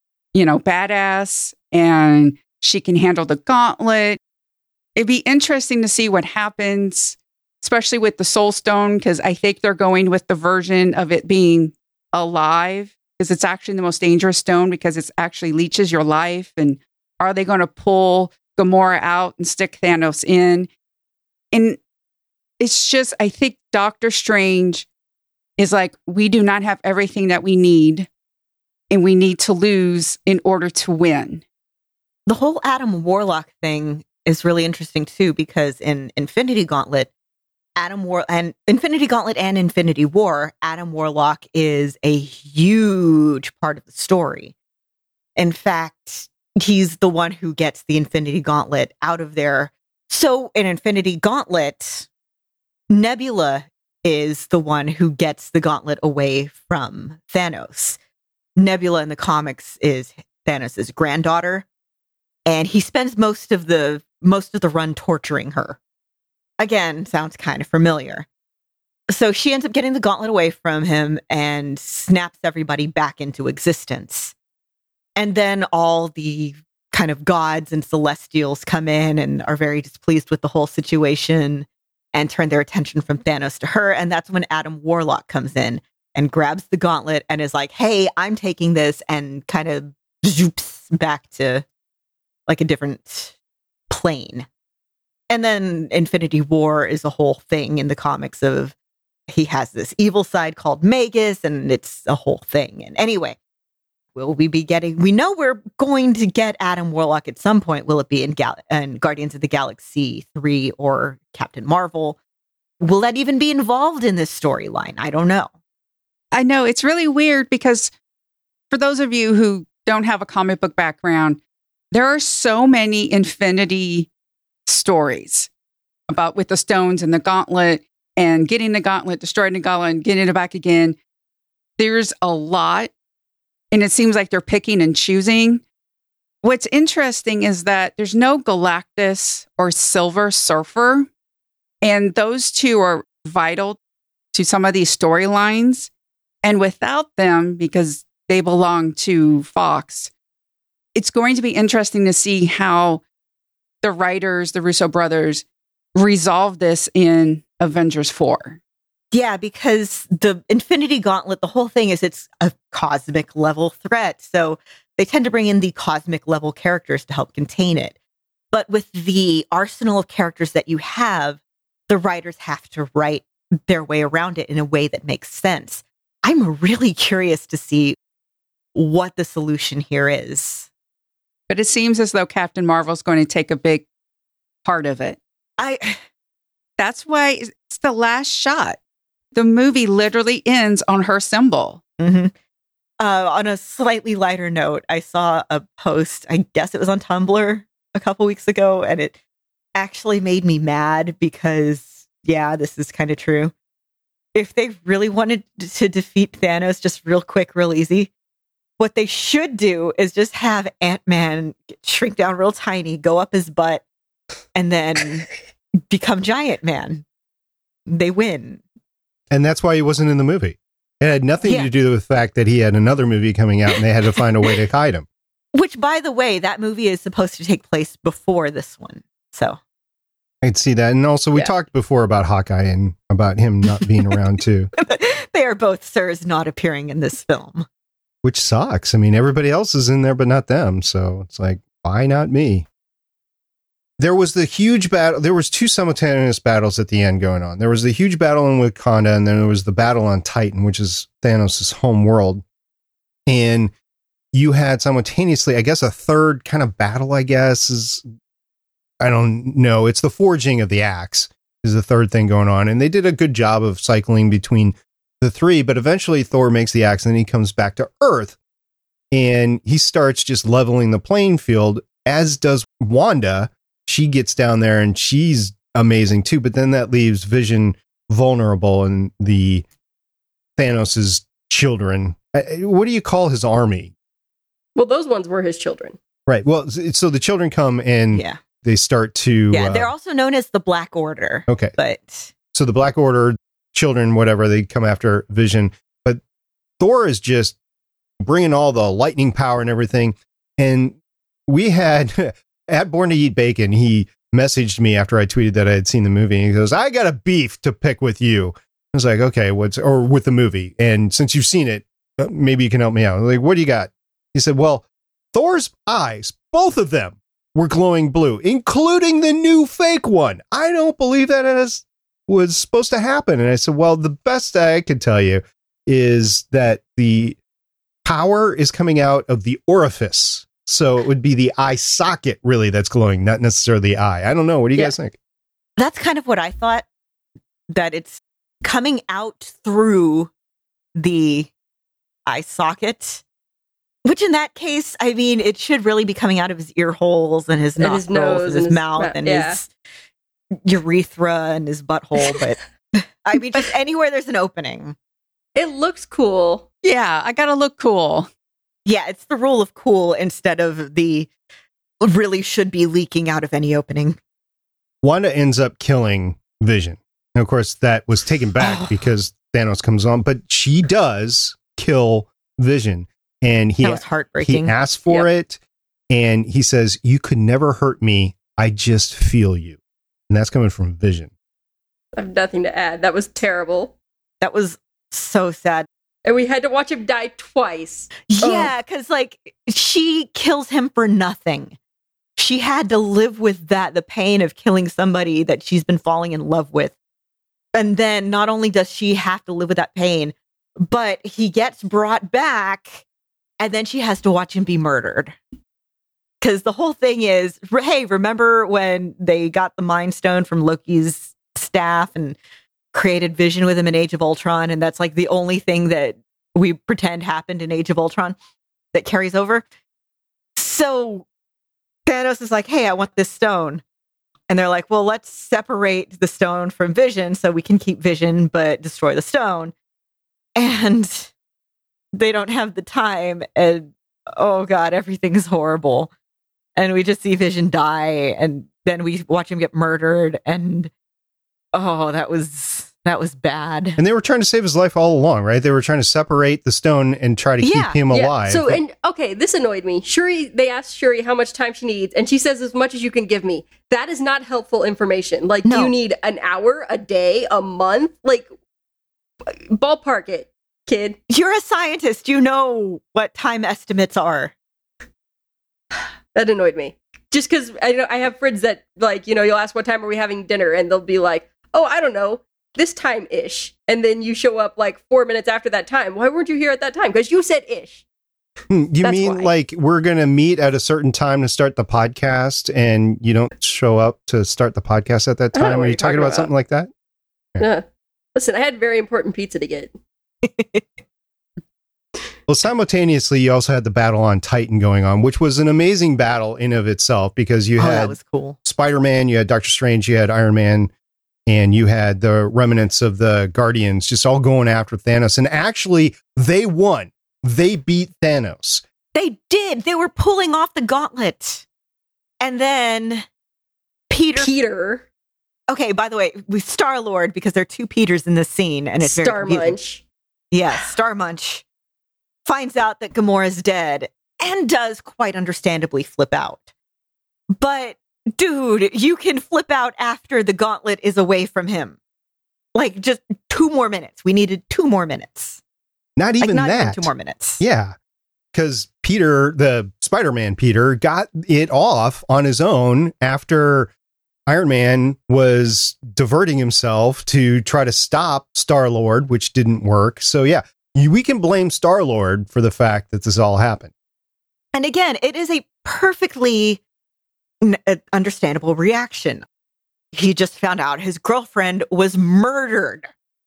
Speaker 6: badass, and she can handle the gauntlet? It'd be interesting to see what happens, especially with the Soul Stone, because I think they're going with the version of it being alive, because it's actually the most dangerous stone because it actually leeches your life. And are they going to pull Gamora out and stick Thanos in? And it's just, I think Doctor Strange is like, we do not have everything that we need, and we need to lose in order to win.
Speaker 5: The whole Adam Warlock thing is really interesting too, because in Infinity Gauntlet and Infinity War, Adam Warlock is a huge part of the story. In fact, he's the one who gets the Infinity Gauntlet out of there. So in Infinity Gauntlet, Nebula is the one who gets the gauntlet away from Thanos. Nebula in the comics is Thanos' granddaughter, and he spends most of the run torturing her. Again, sounds kind of familiar. So she ends up getting the gauntlet away from him and snaps everybody back into existence. And then all the kind of gods and celestials come in and are very displeased with the whole situation and turn their attention from Thanos to her. And that's when Adam Warlock comes in and grabs the gauntlet and is like, hey, I'm taking this, and kind of zoops back to like a different plane. And then Infinity War is a whole thing in the comics of he has this evil side called Magus, and it's a whole thing. And anyway, will we be getting, we know we're going to get Adam Warlock at some point. Will it be in Guardians of the Galaxy 3 or Captain Marvel? Will that even be involved in this storyline? I don't know.
Speaker 6: I know it's really weird because for those of you who don't have a comic book background, there are so many Infinity stories about with the stones and the gauntlet and getting the gauntlet, destroying the gauntlet, and getting it back again. There's a lot, and it seems like they're picking and choosing. What's interesting is that there's no Galactus or Silver Surfer, and those two are vital to some of these storylines. And without them, because they belong to Fox, it's going to be interesting to see how the writers, the Russo brothers, resolve this in Avengers 4.
Speaker 5: Yeah, because the Infinity Gauntlet, the whole thing is it's a cosmic level threat. So they tend to bring in the cosmic level characters to help contain it. But with the arsenal of characters that you have, the writers have to write their way around it in a way that makes sense. I'm really curious to see what the solution here is.
Speaker 6: But it seems as though Captain Marvel is going to take a big part of it. That's why it's the last shot. The movie literally ends on her symbol.
Speaker 5: Mm-hmm. On a slightly lighter note, I saw a post, I guess it was on Tumblr a couple weeks ago, and it actually made me mad because, yeah, this is kind of true. If they really wanted to defeat Thanos just real quick, real easy, what they should do is just have Ant-Man shrink down real tiny, go up his butt, and then become Giant Man. They win.
Speaker 4: And that's why he wasn't in the movie. It had nothing to do with the fact that he had another movie coming out and they had to find a way to hide him.
Speaker 5: Which, by the way, that movie is supposed to take place before this one. So
Speaker 4: I'd see that. And also we talked before about Hawkeye and about him not being around too.
Speaker 5: They are both sirs not appearing in this film.
Speaker 4: Which sucks. I mean, everybody else is in there, but not them. So it's like, why not me? There was the huge battle. There was two simultaneous battles at the end going on. There was the huge battle in Wakanda, and then there was the battle on Titan, which is Thanos' home world. And you had simultaneously, I guess, a third kind of battle, I guess, is, I don't know. It's the forging of the axe is the third thing going on. And they did a good job of cycling between the three, but eventually Thor makes the axe and then he comes back to Earth and he starts just leveling the playing field, as does Wanda. She gets down there and she's amazing too, but then that leaves Vision vulnerable and the Thanos's children. What do you call his army?
Speaker 1: Well, those ones were his children.
Speaker 4: Right. Well, so the children come and they start to...
Speaker 5: Yeah, they're also known as the Black Order.
Speaker 4: Okay.
Speaker 5: But
Speaker 4: so the Black Order, children, whatever, they come after Vision. But Thor is just bringing all the lightning power and everything. And we had... At Born to Eat Bacon, he messaged me after I tweeted that I had seen the movie. And he goes, I got a beef to pick with you. I was like, okay, or with the movie. And since you've seen it, maybe you can help me out. Like, what do you got? He said, well, Thor's eyes, both of them were glowing blue, including the new fake one. I don't believe that was supposed to happen. And I said, well, the best I could tell you is that the power is coming out of the orifice. So it would be the eye socket, really, that's glowing, not necessarily the eye. I don't know. What do you guys think?
Speaker 5: That's kind of what I thought, that it's coming out through the eye socket, which in that case, I mean, it should really be coming out of his ear holes and his nostrils, his nose, and his mouth, and his urethra and his butthole. But I mean, just anywhere there's an opening.
Speaker 1: It looks cool.
Speaker 6: Yeah, I gotta look cool.
Speaker 5: Yeah, it's the rule of cool instead of the really should be leaking out of any opening.
Speaker 4: Wanda ends up killing Vision. And of course, that was taken back because Thanos comes on, but she does kill Vision. And
Speaker 5: that was heartbreaking.
Speaker 4: He asks for it, and he says, you could never hurt me. I just feel you. And that's coming from Vision.
Speaker 1: I have nothing to add. That was terrible.
Speaker 5: That was so sad.
Speaker 1: And we had to watch him die twice.
Speaker 5: Yeah, because she kills him for nothing. She had to live with that, the pain of killing somebody that she's been falling in love with And then not only does she have to live with that pain, but he gets brought back and then she has to watch him be murdered. Because the whole thing is, hey, remember when they got the Mind Stone from Loki's staff and created Vision with him in Age of Ultron? And that's like the only thing that we pretend happened in Age of Ultron that carries over. So Thanos is like, hey, I want this stone. And they're like, well, let's separate the stone from Vision so we can keep Vision but destroy the stone. And they don't have the time. And oh God, everything's horrible. And we just see Vision die. And then we watch him get murdered. And oh, that was bad.
Speaker 4: And they were trying to save his life all along, right? They were trying to separate the stone and try to keep him alive.
Speaker 1: So, and okay, this annoyed me. They asked Shuri how much time she needs, and she says as much as you can give me. That is not helpful information. Like, do you need an hour, a day, a month? Like, ballpark it, kid.
Speaker 5: You're a scientist. You know what time estimates are.
Speaker 1: That annoyed me. Just because I have friends that, like, you know, you'll ask what time are we having dinner, and they'll be like, oh, I don't know, this time-ish. And then you show up like 4 minutes after that time. Why weren't you here at that time? Because you said ish.
Speaker 4: You
Speaker 1: That's
Speaker 4: mean
Speaker 1: why.
Speaker 4: like we're going to meet at a certain time to start the podcast and you don't show up to start the podcast at that
Speaker 1: I don't know
Speaker 4: time?
Speaker 1: what
Speaker 4: Are you
Speaker 1: you're
Speaker 4: talking
Speaker 1: talking
Speaker 4: about
Speaker 1: about.
Speaker 4: something like that?
Speaker 1: Listen, I had very important pizza to get.
Speaker 4: Well, simultaneously, you also had the battle on Titan going on, which was an amazing battle in of itself because you
Speaker 5: That
Speaker 4: had
Speaker 5: was cool.
Speaker 4: Spider-Man, you had Doctor Strange, you had Iron Man, and you had the remnants of the Guardians just all going after Thanos. And actually, they won. They beat Thanos.
Speaker 5: They did. They were pulling off the gauntlet. And then Peter. Okay, by the way, with Star-Lord, because there are two Peters in this scene, and it's very
Speaker 1: Star
Speaker 5: confusing.
Speaker 1: Munch.
Speaker 5: Yes, Star Munch finds out that Gamora's dead and does quite understandably flip out. But, dude, you can flip out after the gauntlet is away from him. Like, just 2 more minutes. We needed 2 more minutes.
Speaker 4: Not even
Speaker 5: not
Speaker 4: that.
Speaker 5: Even 2 more minutes.
Speaker 4: Yeah. Because Peter, the Spider-Man Peter, got it off on his own after Iron Man was diverting himself to try to stop Star-Lord, which didn't work. So, yeah, we can blame Star-Lord for the fact that this all happened.
Speaker 5: And again, it is a perfectly understandable reaction. He just found out his girlfriend was murdered.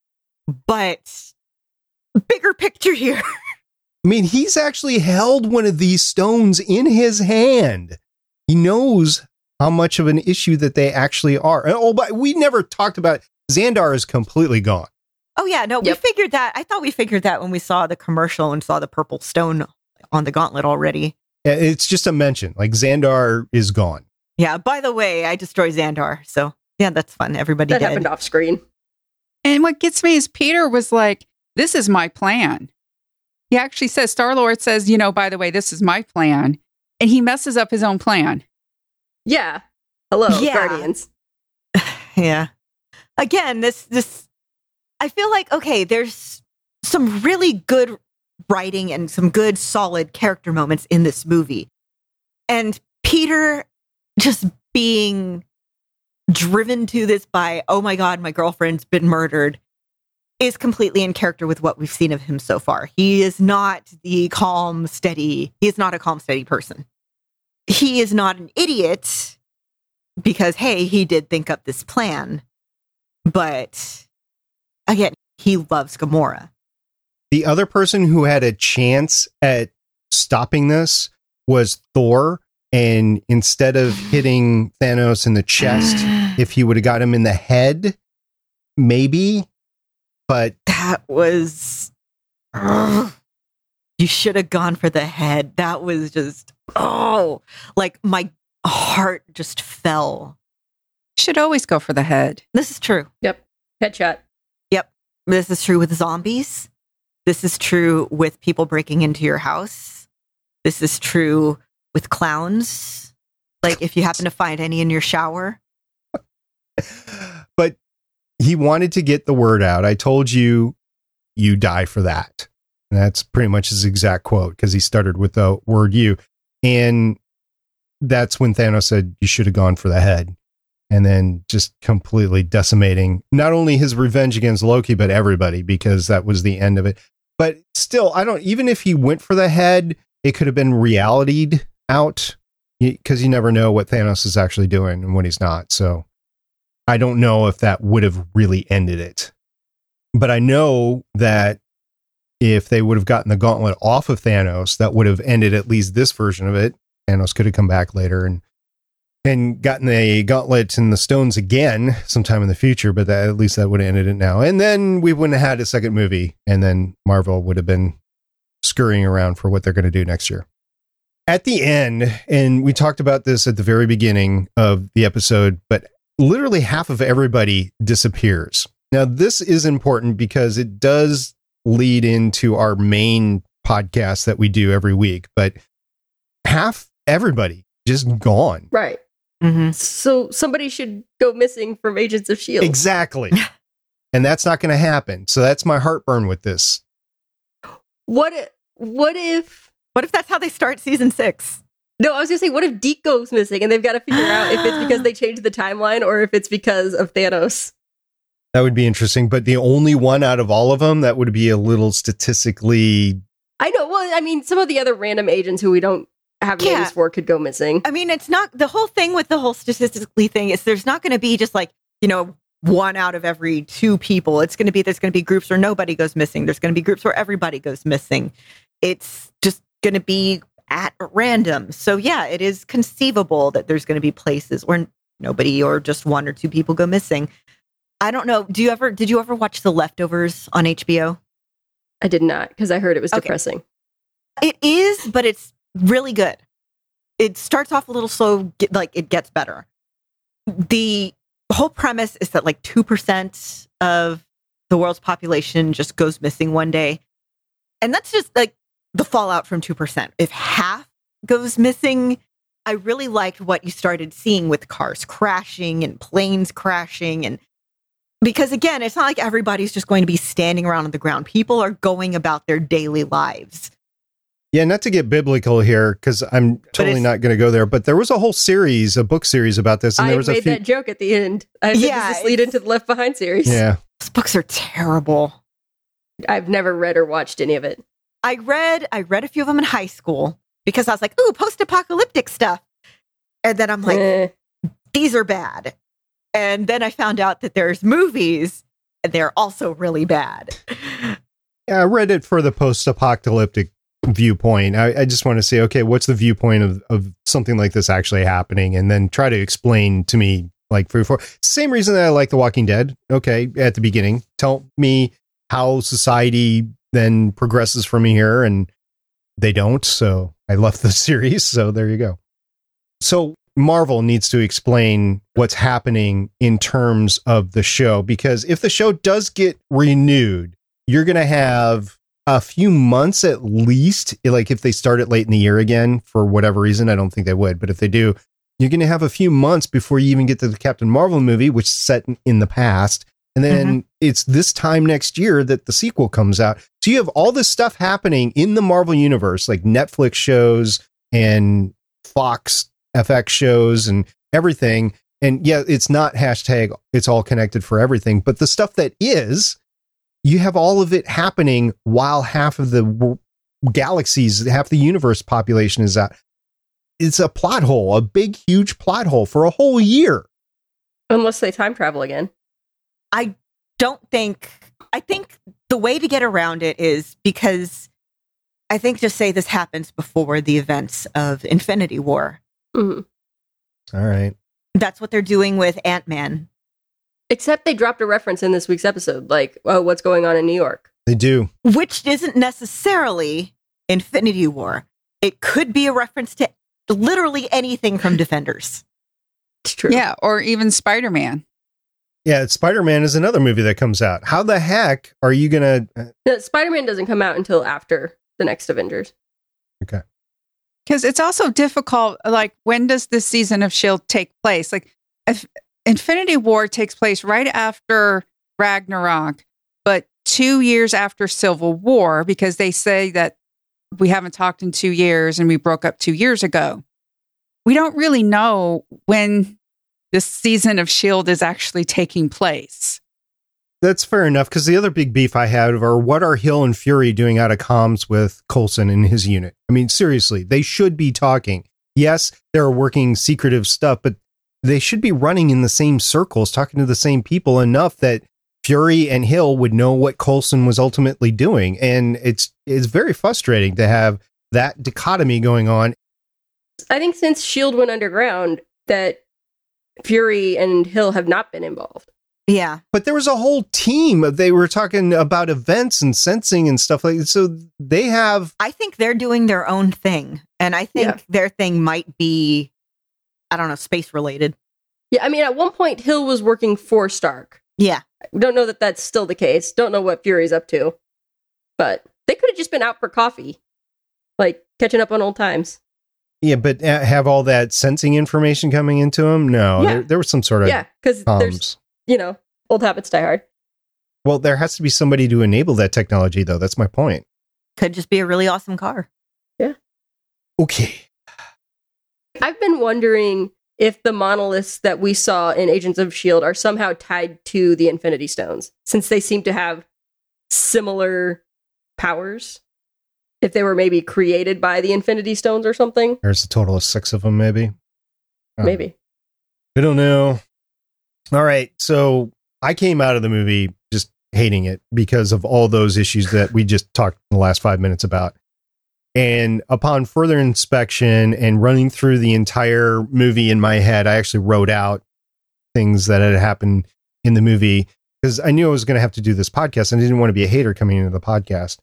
Speaker 5: But bigger picture here.
Speaker 4: I mean, he's actually held one of these stones in his hand. He knows how much of an issue that they actually are. Oh, but we never talked about Xandar is completely gone.
Speaker 5: Oh, yeah. No, we figured that. I thought we figured that when we saw the commercial and saw the purple stone on the gauntlet already.
Speaker 4: It's just a mention. Like, Xandar is gone.
Speaker 5: Yeah. By the way, I destroyed Xandar. So, yeah, that's fun. Everybody
Speaker 1: That
Speaker 5: did.
Speaker 1: happened off screen.
Speaker 6: And what gets me is Peter was like, this is my plan. He actually says, Star-Lord says, you know, by the way, this is my plan. And he messes up his own plan.
Speaker 1: Yeah. Hello,
Speaker 5: Yeah.
Speaker 1: Guardians.
Speaker 5: Yeah. Again, this, I feel like, okay, there's some really good writing and some good, solid character moments in this movie. And Peter just being driven to this by, oh my God, my girlfriend's been murdered, is completely in character with what we've seen of him so far. He is not he is not a calm, steady person. He is not an idiot because, hey, he did think up this plan. But again, he loves Gamora.
Speaker 4: The other person who had a chance at stopping this was Thor. And instead of hitting Thanos in the chest, if he would have got him in the head, maybe. But
Speaker 5: That was... You should have gone for the head. That was just... like my heart just fell.
Speaker 6: Should always go for the head.
Speaker 5: This is true.
Speaker 1: Yep. Headshot.
Speaker 5: Yep. This is true with zombies. This is true with people breaking into your house. This is true with clowns. Like if you happen to find any in your shower.
Speaker 4: But he wanted to get the word out. I told you, you die for that. And that's pretty much his exact quote because he started with the word you. And that's when Thanos said, you should have gone for the head. and then just completely decimating not only his revenge against Loki, but everybody, because that was the end of it. But still, even if he went for the head, it could have been reality'd out, because you never know what Thanos is actually doing and what he's not. So I don't know if that would have really ended it. But I know that if they would have gotten the gauntlet off of Thanos, that would have ended at least this version of it. Thanos could have come back later and gotten the gauntlet and the stones again sometime in the future, but at least that would have ended it now. And then we wouldn't have had a second movie, and then Marvel would have been scurrying around for what they're going to do next year. At the end, and we talked about this at the very beginning of the episode, but literally half of everybody disappears. Now, this is important because it does lead into our main podcast that we do every week, but half everybody just gone.
Speaker 1: Right.
Speaker 5: Mm-hmm.
Speaker 1: So somebody should go missing from Agents of S.H.I.E.L.D.
Speaker 4: Exactly. And that's not going to happen. So that's my heartburn with this.
Speaker 1: What if
Speaker 5: that's how they start season 6?
Speaker 1: No, I was going to say, what if Deke goes missing and they've got to figure out if it's because they changed the timeline or if it's because of Thanos?
Speaker 4: That would be interesting. But the only one out of all of them, that would be a little statistically...
Speaker 1: I know. Well, I mean, some of the other random agents who we don't have names for could go missing.
Speaker 5: I mean, it's not... The whole thing with the whole statistically thing is there's not going to be just like, 1 out of every 2 people. There's going to be groups where nobody goes missing. There's going to be groups where everybody goes missing. It's just going to be at random. So yeah, it is conceivable that there's going to be places where nobody or just 1 or 2 people go missing. I don't know. Did you ever watch The Leftovers on HBO?
Speaker 1: I did not, because I heard it was depressing.
Speaker 5: It is, but it's really good. It starts off a little slow, it gets better. The whole premise is that 2% of the world's population just goes missing one day. And that's just the fallout from 2%. If half goes missing, I really liked what you started seeing with cars crashing and planes crashing. And because again, it's not like everybody's just going to be standing around on the ground. People are going about their daily lives.
Speaker 4: Yeah, not to get biblical here, because I'm totally not going to go there, but there was a whole series, a book series about this. And there was
Speaker 1: made that joke at the end. Does this lead into the Left Behind series?
Speaker 4: Yeah.
Speaker 5: Those books are terrible.
Speaker 1: I've never read or watched any of it.
Speaker 5: I read a few of them in high school because I was like, ooh, post-apocalyptic stuff. And then I'm like, these are bad. And then I found out that there's movies and they're also really bad.
Speaker 4: Yeah, I read it for the post-apocalyptic viewpoint. I just want to say, okay, what's the viewpoint of something like this actually happening? And then try to explain to me, 3 or 4. Same reason that I like The Walking Dead. Okay, at the beginning, tell me how society then progresses from here, and they don't. So I left the series. So there you go. So Marvel needs to explain what's happening in terms of the show, because if the show does get renewed, you're going to have a few months at least. If they start it late in the year again, for whatever reason, I don't think they would, but if they do, you're going to have a few months before you even get to the Captain Marvel movie, which is set in the past. And then it's this time next year that the sequel comes out. So you have all this stuff happening in the Marvel universe, like Netflix shows and Fox FX shows and everything. And yeah, it's not hashtag it's all connected for everything, but the stuff that is, you have all of it happening while half of the galaxies, half the universe population is out. It's a plot hole, a big, huge plot hole for a whole year.
Speaker 1: Unless they time travel again.
Speaker 5: I think the way to get around it is because I think just say this happens before the events of Infinity War.
Speaker 1: Mm-hmm.
Speaker 4: All right.
Speaker 5: That's what they're doing with Ant-Man.
Speaker 1: Except they dropped a reference in this week's episode, what's going on in New York.
Speaker 4: They do.
Speaker 5: Which isn't necessarily Infinity War. It could be a reference to literally anything from Defenders.
Speaker 1: It's true.
Speaker 6: Yeah, or even Spider-Man.
Speaker 4: Yeah, Spider-Man is another movie that comes out. How the heck are you going to...
Speaker 1: No, Spider-Man doesn't come out until after the next Avengers.
Speaker 4: Okay.
Speaker 6: Because it's also difficult, when does this season of S.H.I.E.L.D. take place? If Infinity War takes place right after Ragnarok, but 2 years after Civil War, because they say that we haven't talked in 2 years and we broke up 2 years ago. We don't really know when this season of S.H.I.E.L.D. is actually taking place.
Speaker 4: That's fair enough, because the other big beef I have are what are Hill and Fury doing out of comms with Coulson and his unit? I mean, seriously, they should be talking. Yes, they're working secretive stuff, but they should be running in the same circles, talking to the same people enough that Fury and Hill would know what Coulson was ultimately doing. And it's very frustrating to have that dichotomy going on.
Speaker 1: I think since S.H.I.E.L.D. went underground, that Fury and Hill have not been involved.
Speaker 5: Yeah.
Speaker 4: But there was a whole team. They were talking about events and sensing and stuff like that. So they have...
Speaker 5: I think they're doing their own thing. And I think their thing might be, I don't know, space related.
Speaker 1: Yeah, I mean, at one point, Hill was working for Stark.
Speaker 5: Yeah.
Speaker 1: We don't know that that's still the case. Don't know what Fury's up to. But they could have just been out for coffee. Like, catching up on old times.
Speaker 4: Yeah, but have all that sensing information coming into them? No, there was some sort of
Speaker 1: because there's, old habits die hard.
Speaker 4: Well, there has to be somebody to enable that technology, though. That's my point.
Speaker 5: Could just be a really awesome car.
Speaker 1: Yeah.
Speaker 4: Okay.
Speaker 1: I've been wondering if the monoliths that we saw in Agents of S.H.I.E.L.D. are somehow tied to the Infinity Stones, since they seem to have similar powers. If they were maybe created by the Infinity Stones or something.
Speaker 4: There's a total of 6 of them, maybe.
Speaker 1: Maybe.
Speaker 4: I don't know. All right. So I came out of the movie just hating it because of all those issues that we just talked in the last 5 minutes about. And upon further inspection and running through the entire movie in my head, I actually wrote out things that had happened in the movie because I knew I was going to have to do this podcast and I didn't want to be a hater coming into the podcast.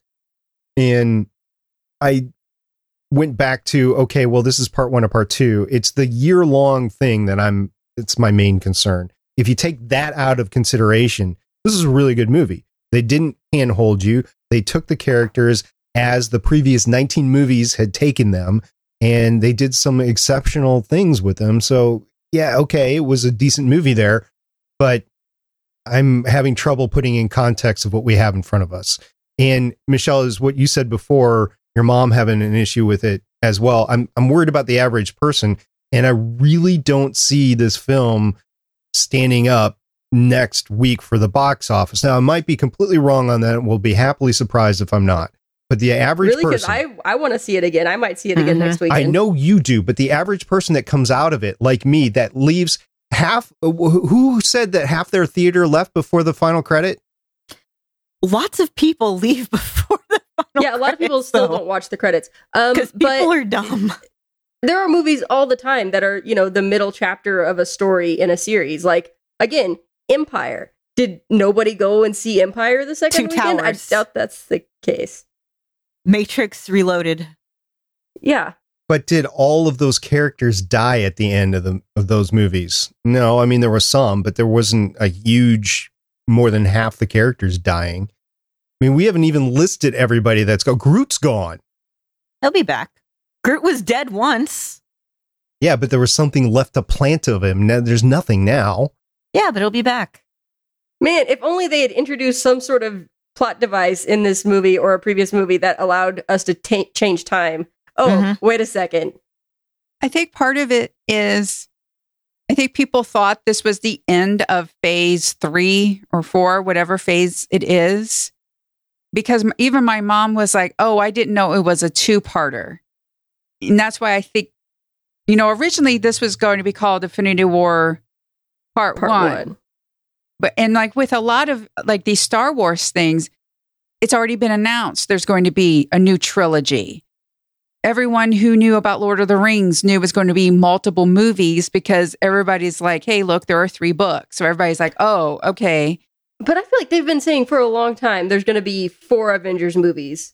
Speaker 4: And I went back to, okay, well, this is part 1 of part 2. It's the year-long thing that it's my main concern. If you take that out of consideration, this is a really good movie. They didn't handhold you. They took the characters as the previous 19 movies had taken them, and they did some exceptional things with them. So, yeah, okay, it was a decent movie there, but I'm having trouble putting in context of what we have in front of us. And Michelle, is what you said before, your mom having an issue with it as well. I'm worried about the average person, and I really don't see this film standing up next week for the box office. Now, I might be completely wrong on that, and will be happily surprised if I'm not. But the average person... Really?
Speaker 1: Because I want to see it again. I might see it again next week.
Speaker 4: I know you do, but the average person that comes out of it, like me, that leaves half... Who said that half their theater left before the final credit?
Speaker 5: Lots of people leave before the final
Speaker 1: Yeah, a lot of people still don't watch the credits.
Speaker 5: Because people are dumb.
Speaker 1: There are movies all the time that are, the middle chapter of a story in a series. Like, again, Empire. Did nobody go and see Empire the second weekend? I doubt that's the case.
Speaker 5: Matrix Reloaded.
Speaker 1: Yeah.
Speaker 4: But did all of those characters die at the end of those movies? No, I mean, there were some, but there wasn't a huge... more than half the characters dying. I mean, we haven't even listed everybody that's gone. Groot's gone.
Speaker 5: He'll be back. Groot was dead once.
Speaker 4: Yeah, but there was something left to plant of him. Now, there's nothing now.
Speaker 5: Yeah, but he'll be back.
Speaker 1: Man, if only they had introduced some sort of plot device in this movie or a previous movie that allowed us to change time. Oh, wait a second.
Speaker 6: I think part of it is, I think people thought this was the end of phase 3 or 4, whatever phase it is. Because even my mom was like, oh, I didn't know it was a 2-parter. And that's why I think, originally this was going to be called Infinity War Part 1. But, and like with a lot of like these Star Wars things, it's already been announced there's going to be a new trilogy. Everyone who knew about Lord of the Rings knew it was going to be multiple movies because everybody's like, hey, look, there are 3 books. So everybody's like, oh, okay.
Speaker 1: But I feel like they've been saying for a long time there's going to be 4 Avengers movies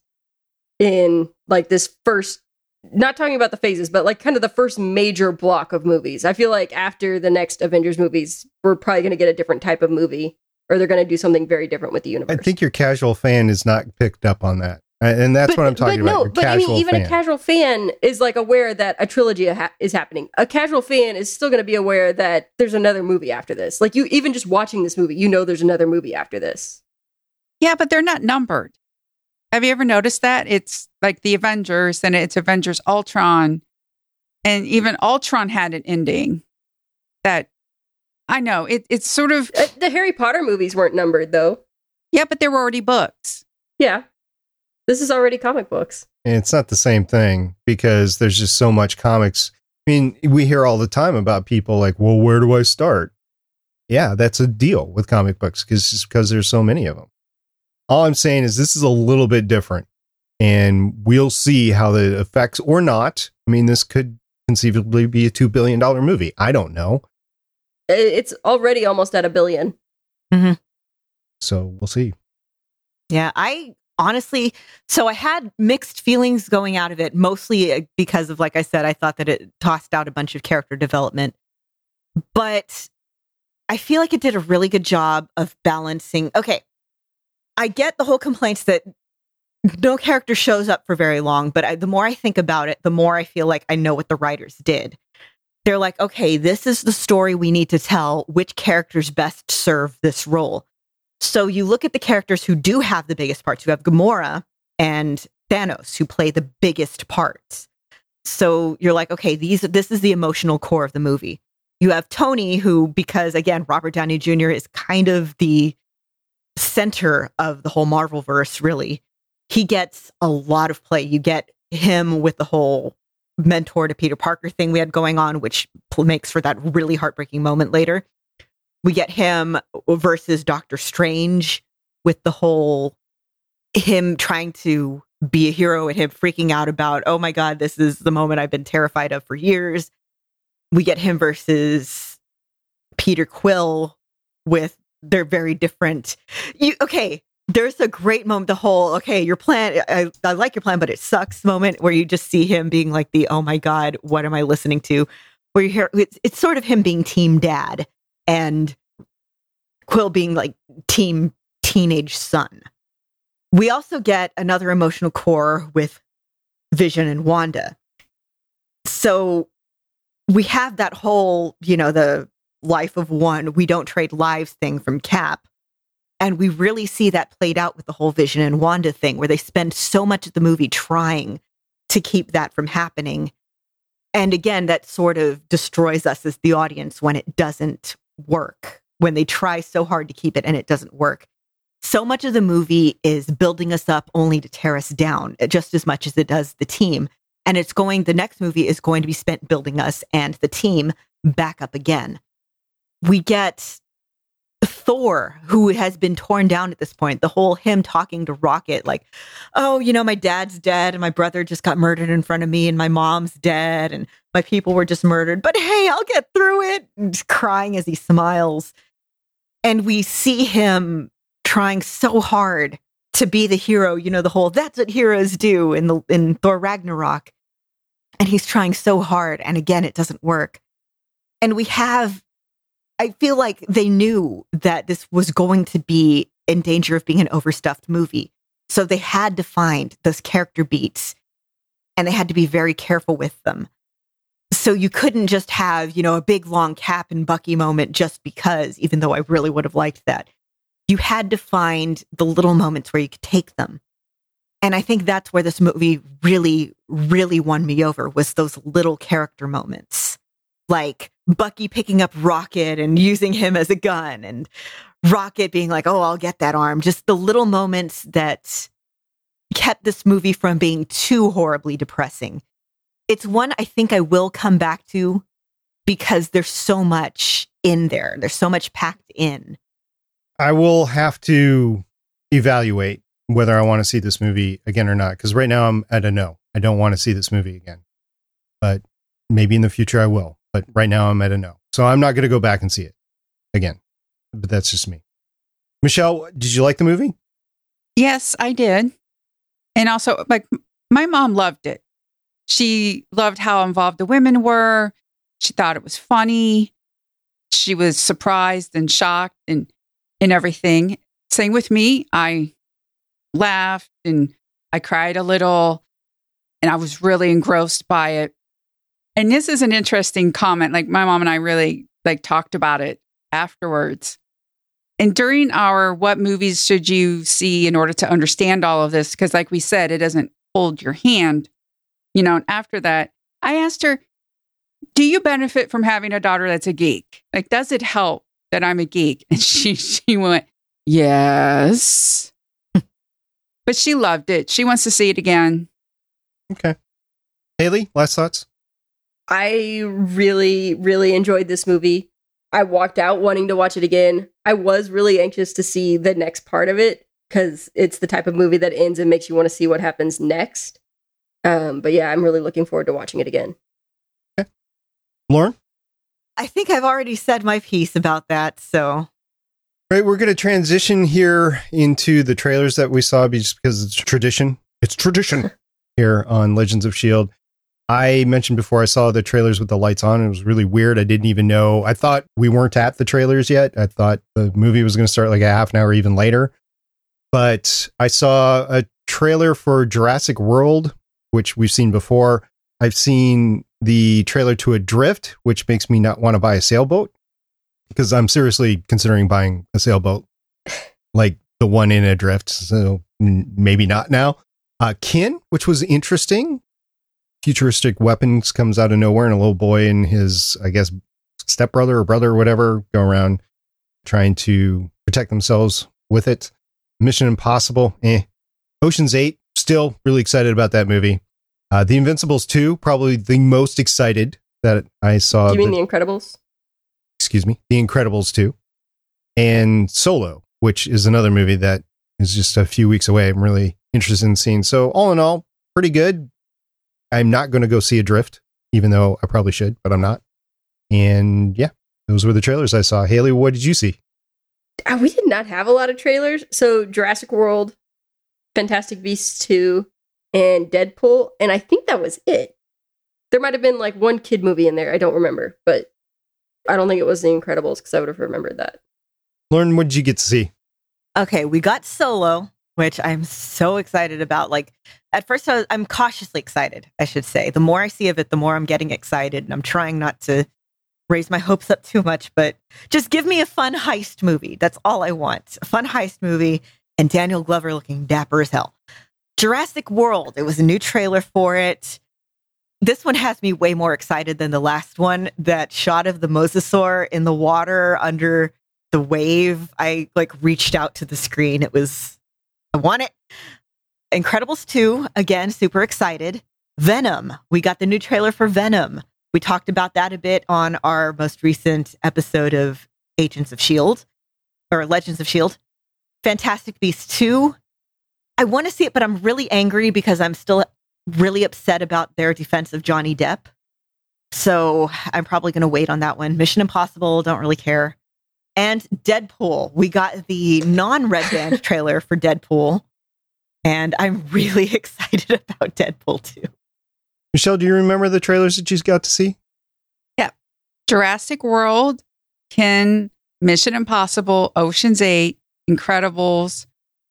Speaker 1: in like this first, not talking about the phases, but like kind of the first major block of movies. I feel like after the next Avengers movies, we're probably going to get a different type of movie, or they're going to do something very different with the universe.
Speaker 4: I think your casual fan is not picked up on that. And that's what I'm talking about.
Speaker 1: But I mean, even a casual fan is like aware that a trilogy is happening. A casual fan is still going to be aware that there's another movie after this. Like, you even just watching this movie, there's another movie after this.
Speaker 6: Yeah, but they're not numbered. Have you ever noticed that? It's like the Avengers, and it's Avengers Ultron. And even Ultron had an ending that I know. It's sort of...
Speaker 1: The Harry Potter movies weren't numbered, though.
Speaker 6: Yeah, but there were already books.
Speaker 1: Yeah. This is already comic books.
Speaker 4: And it's not the same thing because there's just so much comics. I mean, we hear all the time about people like, well, where do I start? Yeah, that's a deal with comic books because there's so many of them. All I'm saying is this is a little bit different, and we'll see how the effects or not. I mean, this could conceivably be a $2 billion movie. I don't know.
Speaker 1: It's already almost at $1 billion.
Speaker 5: Mm-hmm.
Speaker 4: So we'll see.
Speaker 5: Yeah, I honestly, so I had mixed feelings going out of it, mostly because of, like I said, I thought that it tossed out a bunch of character development. But I feel like it did a really good job of balancing. Okay, I get the whole complaints that no character shows up for very long, but the more I think about it, the more I feel like I know what the writers did. They're like, okay, this is the story we need to tell. Which characters best serve this role? So you look at the characters who do have the biggest parts. You have Gamora and Thanos, who play the biggest parts. So you're like, okay, this is the emotional core of the movie. You have Tony, who, because again, Robert Downey Jr. is kind of the center of the whole Marvelverse, really. He gets a lot of play. You get him with the whole mentor to Peter Parker thing we had going on, which makes for that really heartbreaking moment later. We get him versus Doctor Strange with the whole him trying to be a hero and him freaking out about, oh my God, this is the moment I've been terrified of for years. We get him versus Peter Quill with their very different. There's a great moment, the whole, okay, your plan, I like your plan, but it sucks moment where you just see him being like the, oh my God, what am I listening to? Where you hear, it's sort of him being team dad and Quill being like team teenage son. We also get another emotional core with Vision and Wanda. So we have that whole, the life of one, we don't trade lives thing from Cap. And we really see that played out with the whole Vision and Wanda thing, where they spend so much of the movie trying to keep that from happening. And again, that sort of destroys us as the audience when it doesn't work, when they try so hard to keep it and it doesn't work. So much of the movie is building us up only to tear us down, just as much as it does the team. And the next movie is going to be spent building us and the team back up again. We get Thor, who has been torn down at this point, the whole him talking to Rocket like, oh, my dad's dead and my brother just got murdered in front of me and my mom's dead and my people were just murdered. But hey, I'll get through it. And just crying as he smiles. And we see him trying so hard to be the hero, the whole, that's what heroes do in Thor Ragnarok. And he's trying so hard. And again, it doesn't work. And I feel like they knew that this was going to be in danger of being an overstuffed movie. So they had to find those character beats and they had to be very careful with them. So you couldn't just have, a big long Cap and Bucky moment just because, even though I really would have liked that. You had to find the little moments where you could take them. And I think that's where this movie really, really won me over, was those little character moments. Like Bucky picking up Rocket and using him as a gun, and Rocket being like, oh, I'll get that arm. Just the little moments that kept this movie from being too horribly depressing. It's one I think I will come back to because there's so much in there. There's so much packed in.
Speaker 4: I will have to evaluate whether I want to see this movie again or not, because right now I'm at a no. I don't want to see this movie again. But maybe in the future I will. But right now I'm at a no. So I'm not going to go back and see it again. But that's just me. Michelle, did you like the movie?
Speaker 6: Yes, I did. And also, my mom loved it. She loved how involved the women were. She thought it was funny. She was surprised and shocked and everything. Same with me. I laughed and I cried a little and I was really engrossed by it. And this is an interesting comment. Like my mom and I really talked about it afterwards. And during our what movies should you see in order to understand all of this? Because like we said, it doesn't hold your hand. And after that, I asked her, do you benefit from having a daughter that's a geek? Like, does it help that I'm a geek? And she went, yes. But she loved it. She wants to see it again.
Speaker 4: Okay. Haley, last thoughts?
Speaker 1: I really, really enjoyed this movie. I walked out wanting to watch it again. I was really anxious to see the next part of it because it's the type of movie that ends and makes you want to see what happens next. But yeah, I'm really looking forward to watching it again.
Speaker 4: Okay. Lauren?
Speaker 5: I think I've already said my piece about that, so.
Speaker 4: Right, we're going to transition here into the trailers that we saw just because it's tradition. It's tradition here on Legends of S.H.I.E.L.D. I mentioned before I saw the trailers with the lights on. It was really weird. I didn't even know. I thought we weren't at the trailers yet. I thought the movie was going to start like a half an hour even later. But I saw a trailer for Jurassic World, which we've seen before. I've seen the trailer to Adrift, which makes me not want to buy a sailboat because I'm seriously considering buying a sailboat like the one in Adrift. So maybe not now. Kin, which was interesting. Futuristic weapons comes out of nowhere, and a little boy and his, I guess, stepbrother or brother or whatever go around trying to protect themselves with it. Mission Impossible, Ocean's 8, still really excited about that movie. The Invincibles 2, probably the most excited that I saw.
Speaker 1: Do you mean The Incredibles?
Speaker 4: Excuse me, The Incredibles 2. And Solo, which is another movie that is just a few weeks away. I'm really interested in seeing. So all in all, pretty good. I'm not going to go see Adrift, even though I probably should, but I'm not. And yeah, those were the trailers I saw. Haley, what did you see?
Speaker 1: We did not have a lot of trailers. So Jurassic World, Fantastic Beasts 2, and Deadpool. And I think that was it. There might have been like one kid movie in there. I don't remember, but I don't think it was The Incredibles because I would have remembered that.
Speaker 4: Lauren, what did you get to see?
Speaker 5: Okay, we got Solo, which I'm so excited about. Like, at first, I'm cautiously excited, I should say. The more I see of it, the more I'm getting excited. And I'm trying not to raise my hopes up too much, but just give me a fun heist movie. That's all I want. A fun heist movie and Daniel Glover looking dapper as hell. Jurassic World, it was a new trailer for it. This one has me way more excited than the last one. That shot of the mosasaur in the water under the wave, I reached out to the screen. I want it. Incredibles 2, again, super excited. Venom, we got the new trailer for Venom. We talked about that a bit on our most recent episode of Agents of S.H.I.E.L.D. or Legends of S.H.I.E.L.D. Fantastic Beasts 2. I want to see it, but I'm really angry because I'm still really upset about their defense of Johnny Depp. So I'm probably going to wait on that one. Mission Impossible, don't really care. And Deadpool. We got the non-Red Band trailer for Deadpool. And I'm really excited about Deadpool 2.
Speaker 4: Michelle, do you remember the trailers that you got to see?
Speaker 6: Yeah. Jurassic World, Kin, Mission Impossible, Ocean's 8, Incredibles,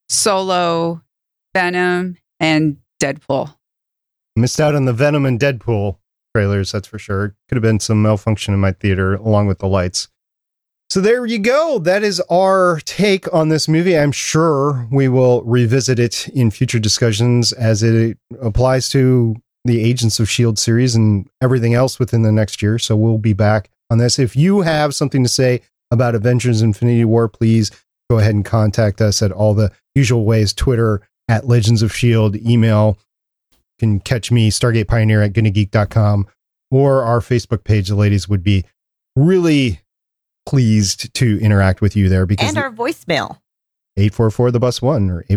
Speaker 6: Solo, Venom, and Deadpool.
Speaker 4: Missed out on the Venom and Deadpool trailers, that's for sure. Could have been some malfunction in my theater along with the lights. So there you go. That is our take on this movie. I'm sure we will revisit it in future discussions as it applies to the Agents of S.H.I.E.L.D. series and everything else within the next year. So we'll be back on this. If you have something to say about Avengers Infinity War, please go ahead and contact us at all the usual ways. Twitter at Legends of S.H.I.E.L.D. Email. You can catch me, Stargate Pioneer at GonnaGeek.com, or our Facebook page. The ladies would be really pleased to interact with you there, because
Speaker 5: and our voicemail
Speaker 4: 844 the bus one or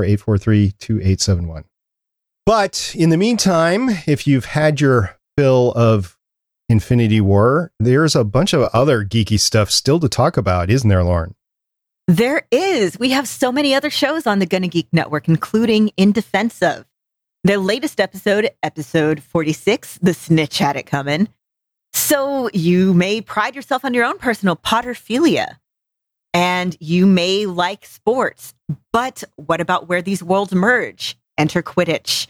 Speaker 4: 844-843-2871. But in the meantime, if you've had your fill of Infinity War, there's a bunch of other geeky stuff still to talk about, isn't there, Lauren?
Speaker 5: There is. We have so many other shows on the Gonna Geek Network, including In Defense Of. Their latest episode 46, The Snitch Had It Coming. So you may pride yourself on your own personal Potterphilia, and you may like sports, but what about where these worlds merge? Enter Quidditch.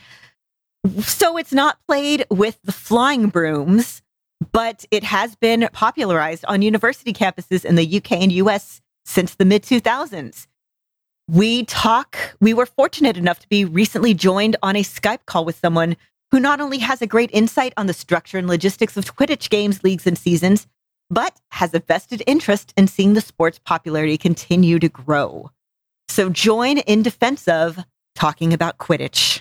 Speaker 5: So it's not played with the flying brooms, but it has been popularized on university campuses in the UK and US since the mid-2000s. We were fortunate enough to be recently joined on a Skype call with someone who not only has a great insight on the structure and logistics of Quidditch games, leagues, and seasons, but has a vested interest in seeing the sport's popularity continue to grow. So join in defense of talking about Quidditch.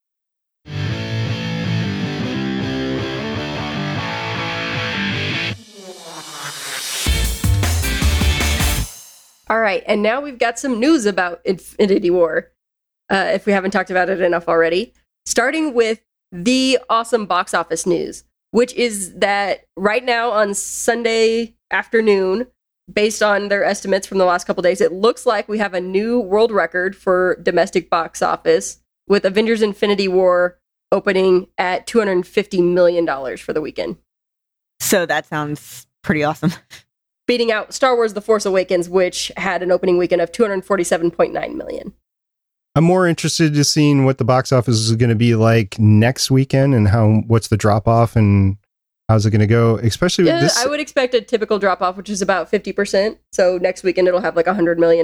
Speaker 1: All right, and now we've got some news about Infinity War, if we haven't talked about it enough already. Starting with the awesome box office news, which is that right now on Sunday afternoon, based on their estimates from the last couple days, it looks like we have a new world record for domestic box office, with Avengers Infinity War opening at $250 million for the weekend.
Speaker 5: So that sounds pretty awesome.
Speaker 1: Beating out Star Wars The Force Awakens, which had an opening weekend of $247.9 million.
Speaker 4: I'm more interested in seeing what the box office is going to be like next weekend and what's the drop off and how's it going to go, especially with this.
Speaker 1: I would expect a typical drop off, which is about 50%. So next weekend it'll have like $100 million.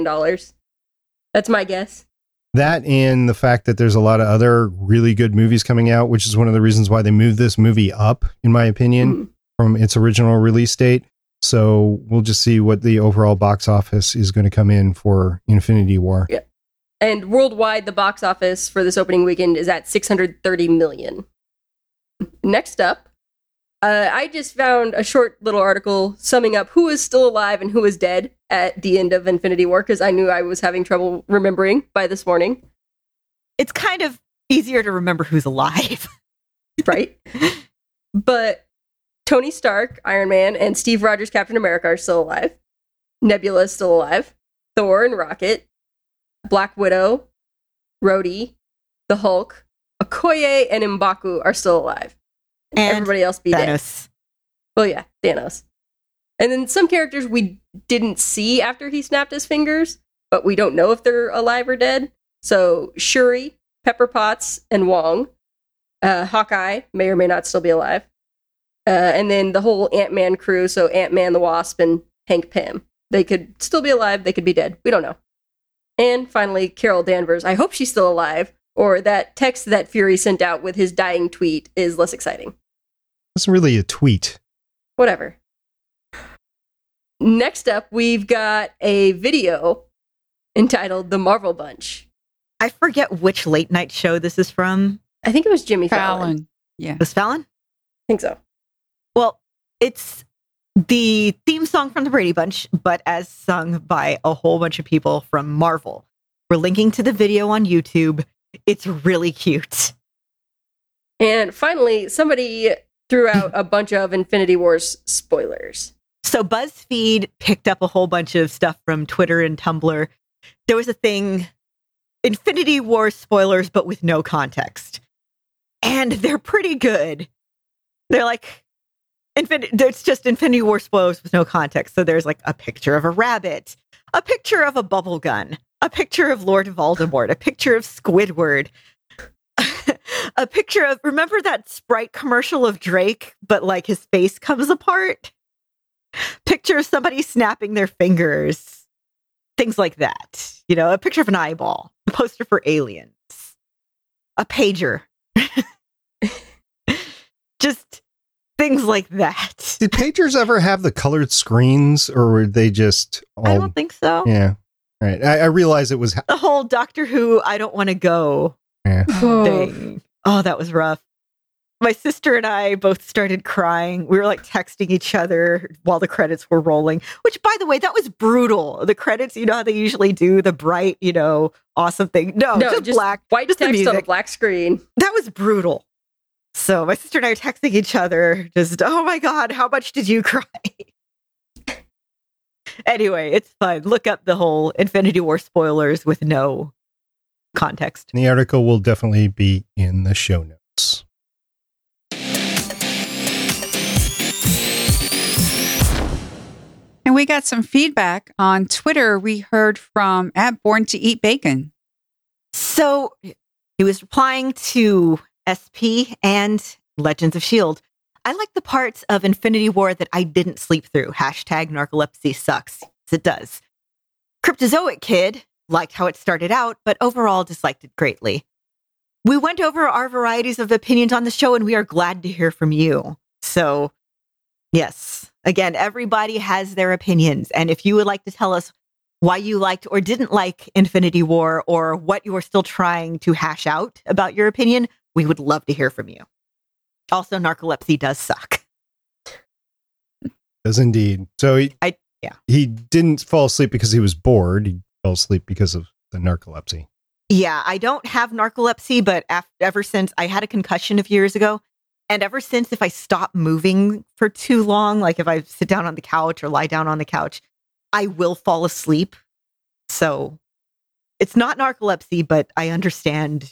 Speaker 1: That's my guess.
Speaker 4: That and the fact that there's a lot of other really good movies coming out, which is one of the reasons why they moved this movie up, in my opinion, from its original release date. So we'll just see what the overall box office is going to come in for Infinity War.
Speaker 1: Yeah. And worldwide, the box office for this opening weekend is at $630 million. Next up, I just found a short little article summing up who is still alive and who is dead at the end of Infinity War, because I knew I was having trouble remembering by this morning.
Speaker 5: It's kind of easier to remember who's alive.
Speaker 1: Right? But Tony Stark, Iron Man, and Steve Rogers, Captain America, are still alive. Nebula is still alive. Thor and Rocket. Black Widow, Rhodey, the Hulk, Okoye, and M'Baku are still alive.
Speaker 5: And
Speaker 1: everybody else be
Speaker 5: Thanos.
Speaker 1: dead. Well, yeah, Thanos. And then some characters we didn't see after he snapped his fingers, but we don't know if they're alive or dead. So Shuri, Pepper Potts, and Wong. Hawkeye may or may not still be alive. And then the whole Ant-Man crew, so Ant-Man, the Wasp, and Hank Pym. They could still be alive, they could be dead. We don't know. And finally, Carol Danvers. I hope she's still alive, or that text that Fury sent out with his dying tweet is less exciting.
Speaker 4: That's really a tweet.
Speaker 1: Whatever. Next up, we've got a video entitled The Marvel Bunch.
Speaker 5: I forget which late night show this is from.
Speaker 1: I think it was Jimmy Fallon.
Speaker 6: Yeah.
Speaker 5: Was Fallon?
Speaker 1: I think so.
Speaker 5: Well, it's the theme song from the Brady Bunch, but as sung by a whole bunch of people from Marvel. We're linking to the video on YouTube. It's really cute.
Speaker 1: And finally, somebody threw out a bunch of Infinity Wars spoilers.
Speaker 5: So BuzzFeed picked up a whole bunch of stuff from Twitter and Tumblr. There was a thing, Infinity War spoilers, but with no context. And they're pretty good. They're like, it's just Infinity War spoilers with no context. So there's like a picture of a rabbit, a picture of a bubble gun, a picture of Lord Voldemort, a picture of Squidward, a picture of, remember that Sprite commercial of Drake, but like his face comes apart? Picture of somebody snapping their fingers, things like that. You know, a picture of an eyeball, a poster for Aliens, a pager. Just things like that.
Speaker 4: Did pagers ever have the colored screens, or were they just all...
Speaker 5: I don't think so.
Speaker 4: Yeah. All right. I realize it was...
Speaker 5: The whole Doctor Who, I don't want to go thing. Oh, that was rough. My sister and I both started crying. We were like texting each other while the credits were rolling, which, by the way, that was brutal. The credits, you know how they usually do the bright, you know, awesome thing. No, just black.
Speaker 1: White
Speaker 5: just
Speaker 1: text on a black screen.
Speaker 5: That was brutal. So my sister and I are texting each other, just, oh my God, how much did you cry? Anyway, it's fun. Look up the whole Infinity War spoilers with no context.
Speaker 4: The article will definitely be in the show notes.
Speaker 6: And we got some feedback on Twitter. We heard from @BornToEatBacon.
Speaker 5: So he was replying to SP and Legends of S.H.I.E.L.D. I like the parts of Infinity War that I didn't sleep through. #narcolepsy sucks. It does. Cryptozoic Kid liked how it started out, but overall disliked it greatly. we went over our varieties of opinions on the show, and we are glad to hear from you. So, yes, again, everybody has their opinions. And if you would like to tell us why you liked or didn't like Infinity War, or what you are still trying to hash out about your opinion, we would love to hear from you. Also, narcolepsy does suck.
Speaker 4: Does indeed. So he didn't fall asleep because he was bored. He fell asleep because of the narcolepsy.
Speaker 5: Yeah, I don't have narcolepsy, but ever since I had a concussion a few years ago, and ever since, if I stop moving for too long, like if I sit down on the couch or lie down on the couch, I will fall asleep. So it's not narcolepsy, but I understand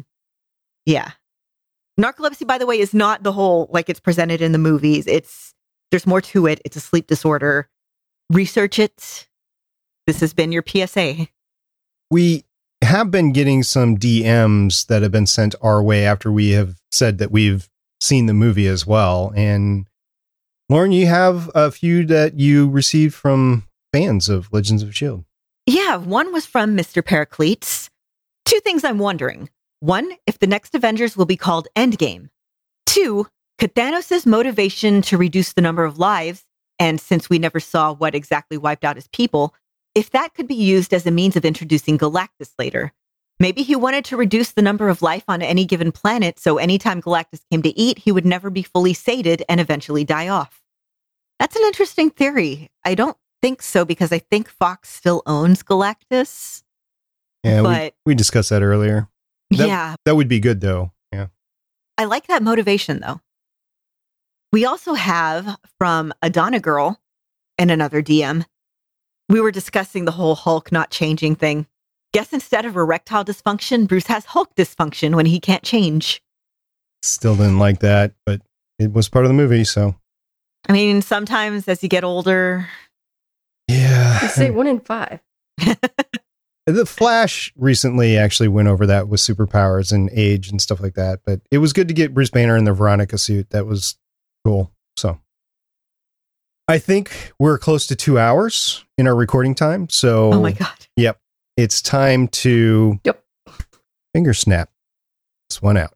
Speaker 5: Narcolepsy, by the way, is not the whole, like it's presented in the movies. There's more to it. It's a sleep disorder. Research it. This has been your PSA.
Speaker 4: We have been getting some DMs that have been sent our way after we have said that we've seen the movie as well. And Lauren, you have a few that you received from fans of Legends of S.H.I.E.L.D.
Speaker 5: Yeah, one was from Mr. Pericletes. Two things I'm wondering. One, if the next Avengers will be called Endgame. Two, could Thanos' motivation to reduce the number of lives, and since we never saw what exactly wiped out his people, if that could be used as a means of introducing Galactus later. Maybe he wanted to reduce the number of life on any given planet, so anytime Galactus came to eat, he would never be fully sated and eventually die off. That's an interesting theory. I don't think so, because I think Fox still owns Galactus.
Speaker 4: Yeah,
Speaker 5: but
Speaker 4: we discussed that earlier. That would be good, though. Yeah.
Speaker 5: I like that motivation, though. We also have from Adana Girl and another DM. We were discussing the whole Hulk not changing thing. Guess instead of erectile dysfunction, Bruce has Hulk dysfunction when he can't change.
Speaker 4: Still didn't like that, but it was part of the movie, so.
Speaker 5: I mean, sometimes as you get older.
Speaker 4: Yeah.
Speaker 1: You say 1 in 5.
Speaker 4: The Flash recently actually went over that with superpowers and age and stuff like that, but it was good to get Bruce Banner in the Veronica suit. That was cool. So I think we're close to 2 hours in our recording time. So,
Speaker 5: oh my God.
Speaker 4: Yep. It's time to finger snap this one out.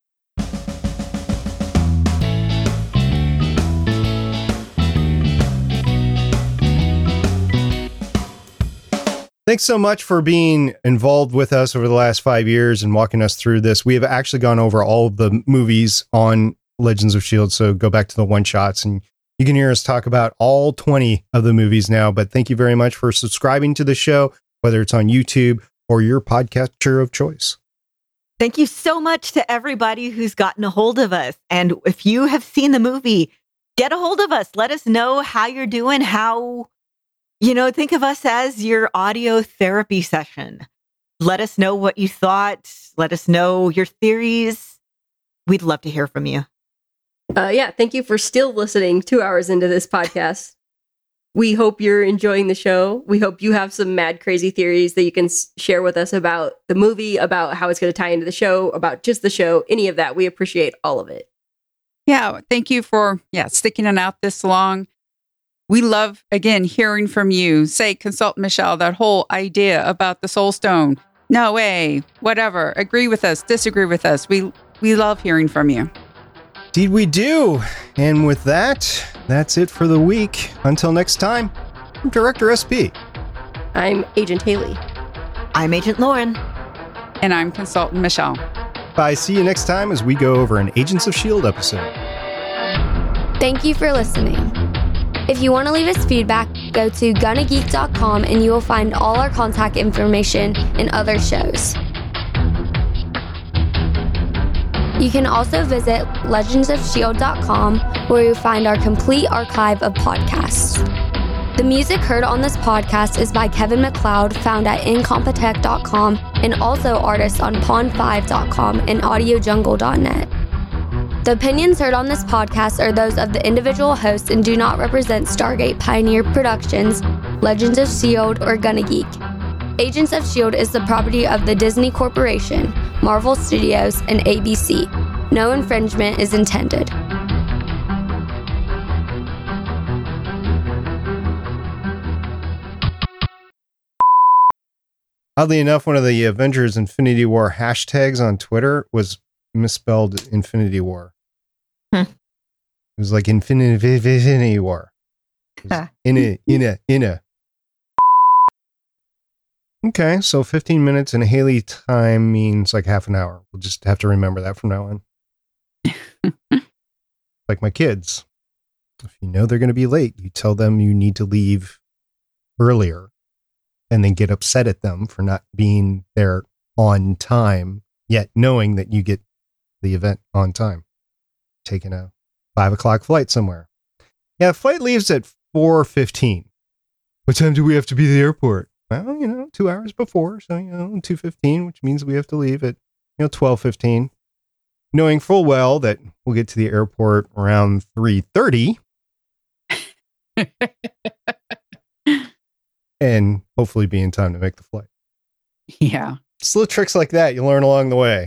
Speaker 4: Thanks so much for being involved with us over the last 5 years and walking us through this. We have actually gone over all of the movies on Legends of S.H.I.E.L.D., so go back to the one-shots and you can hear us talk about all 20 of the movies now. But thank you very much for subscribing to the show, whether it's on YouTube or your podcatcher of choice.
Speaker 5: Thank you so much to everybody who's gotten a hold of us. And if you have seen the movie, get a hold of us. Let us know how you're doing, think of us as your audio therapy session. Let us know what you thought. Let us know your theories. We'd love to hear from you.
Speaker 1: Thank you for still listening 2 hours into this podcast. We hope you're enjoying the show. We hope you have some mad, crazy theories that you can share with us about the movie, about how it's going to tie into the show, about just the show, any of that. We appreciate all of it.
Speaker 6: Yeah, thank you for sticking it out this long. We love, again, hearing from you. Say, consult Michelle, that whole idea about the Soul Stone. No way, whatever. Agree with us, disagree with us. We love hearing from you.
Speaker 4: Indeed we do. And with that, that's it for the week. Until next time, I'm Director SP.
Speaker 1: I'm Agent Haley.
Speaker 5: I'm Agent Lauren.
Speaker 6: And I'm Consultant Michelle.
Speaker 4: Bye. See you next time as we go over an Agents of S.H.I.E.L.D. episode.
Speaker 3: Thank you for listening. If you want to leave us feedback, go to gonnageek.com and you will find all our contact information and other shows. You can also visit legendsofshield.com where you'll find our complete archive of podcasts. The music heard on this podcast is by Kevin MacLeod, found at incompetech.com, and also artists on pond5.com and audiojungle.net. The opinions heard on this podcast are those of the individual hosts and do not represent Stargate Pioneer Productions, Legends of S.H.I.E.L.D., or Gonna Geek. Agents of S.H.I.E.L.D. is the property of the Disney Corporation, Marvel Studios, and ABC. No infringement is intended.
Speaker 4: Oddly enough, one of the Avengers Infinity War hashtags on Twitter was misspelled Infinity War. It was like Infinity War. In a. Okay, so 15 minutes and Haley time means like half an hour. We'll just have to remember that from now on. Like my kids. If you know they're going to be late, you tell them you need to leave earlier and then get upset at them for not being there on time, yet knowing that you get the event on time. Taking a 5 o'clock flight somewhere. Yeah, flight leaves at 4:15. What time do we have to be at the airport? Well, 2 hours before. So, 2:15, which means we have to leave at, 12:15. Knowing full well that we'll get to the airport around 3:30. And hopefully be in time to make the flight.
Speaker 6: Yeah.
Speaker 4: It's little tricks like that you learn along the way.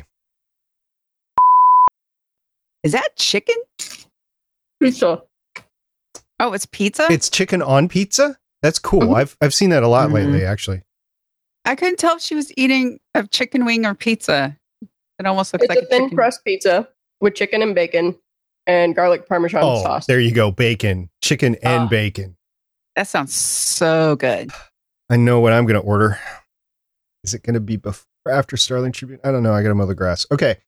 Speaker 6: Is that chicken?
Speaker 1: Pizza.
Speaker 6: Oh, it's pizza?
Speaker 4: It's chicken on pizza? That's cool.
Speaker 1: Mhm.
Speaker 4: I've seen that a lot lately, actually.
Speaker 6: I couldn't tell if she was eating a chicken wing or pizza. It almost looks
Speaker 1: It's
Speaker 6: like
Speaker 1: a thin
Speaker 6: chicken.
Speaker 1: crust pizza with chicken and bacon and garlic parmesan sauce.
Speaker 4: There you go. Bacon. Chicken and bacon.
Speaker 6: That sounds so good.
Speaker 4: I know what I'm going to order. Is it going to be before or after Starling Tribune? I don't know. I got to mow the grass. Okay.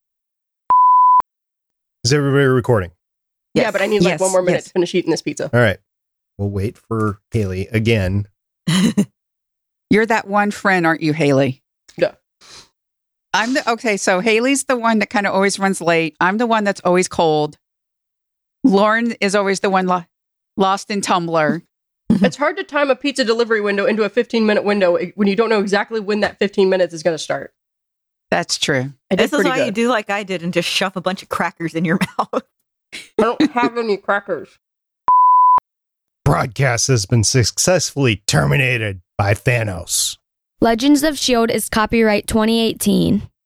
Speaker 4: Is everybody recording?
Speaker 1: Yeah, but I need like one more minute to finish eating this pizza.
Speaker 4: All right. We'll wait for Haley again.
Speaker 6: You're that one friend, aren't you, Haley?
Speaker 1: Yeah.
Speaker 6: So Haley's the one that kind of always runs late. I'm the one that's always cold. Lauren is always the one lost in Tumblr.
Speaker 1: It's hard to time a pizza delivery window into a 15-minute window when you don't know exactly when that 15 minutes is going to start.
Speaker 6: That's true.
Speaker 5: This is why you do like I did and just shove a bunch of crackers in your mouth.
Speaker 1: I don't have any crackers.
Speaker 4: Broadcast has been successfully terminated by Thanos.
Speaker 3: Legends of S.H.I.E.L.D. is copyright 2018.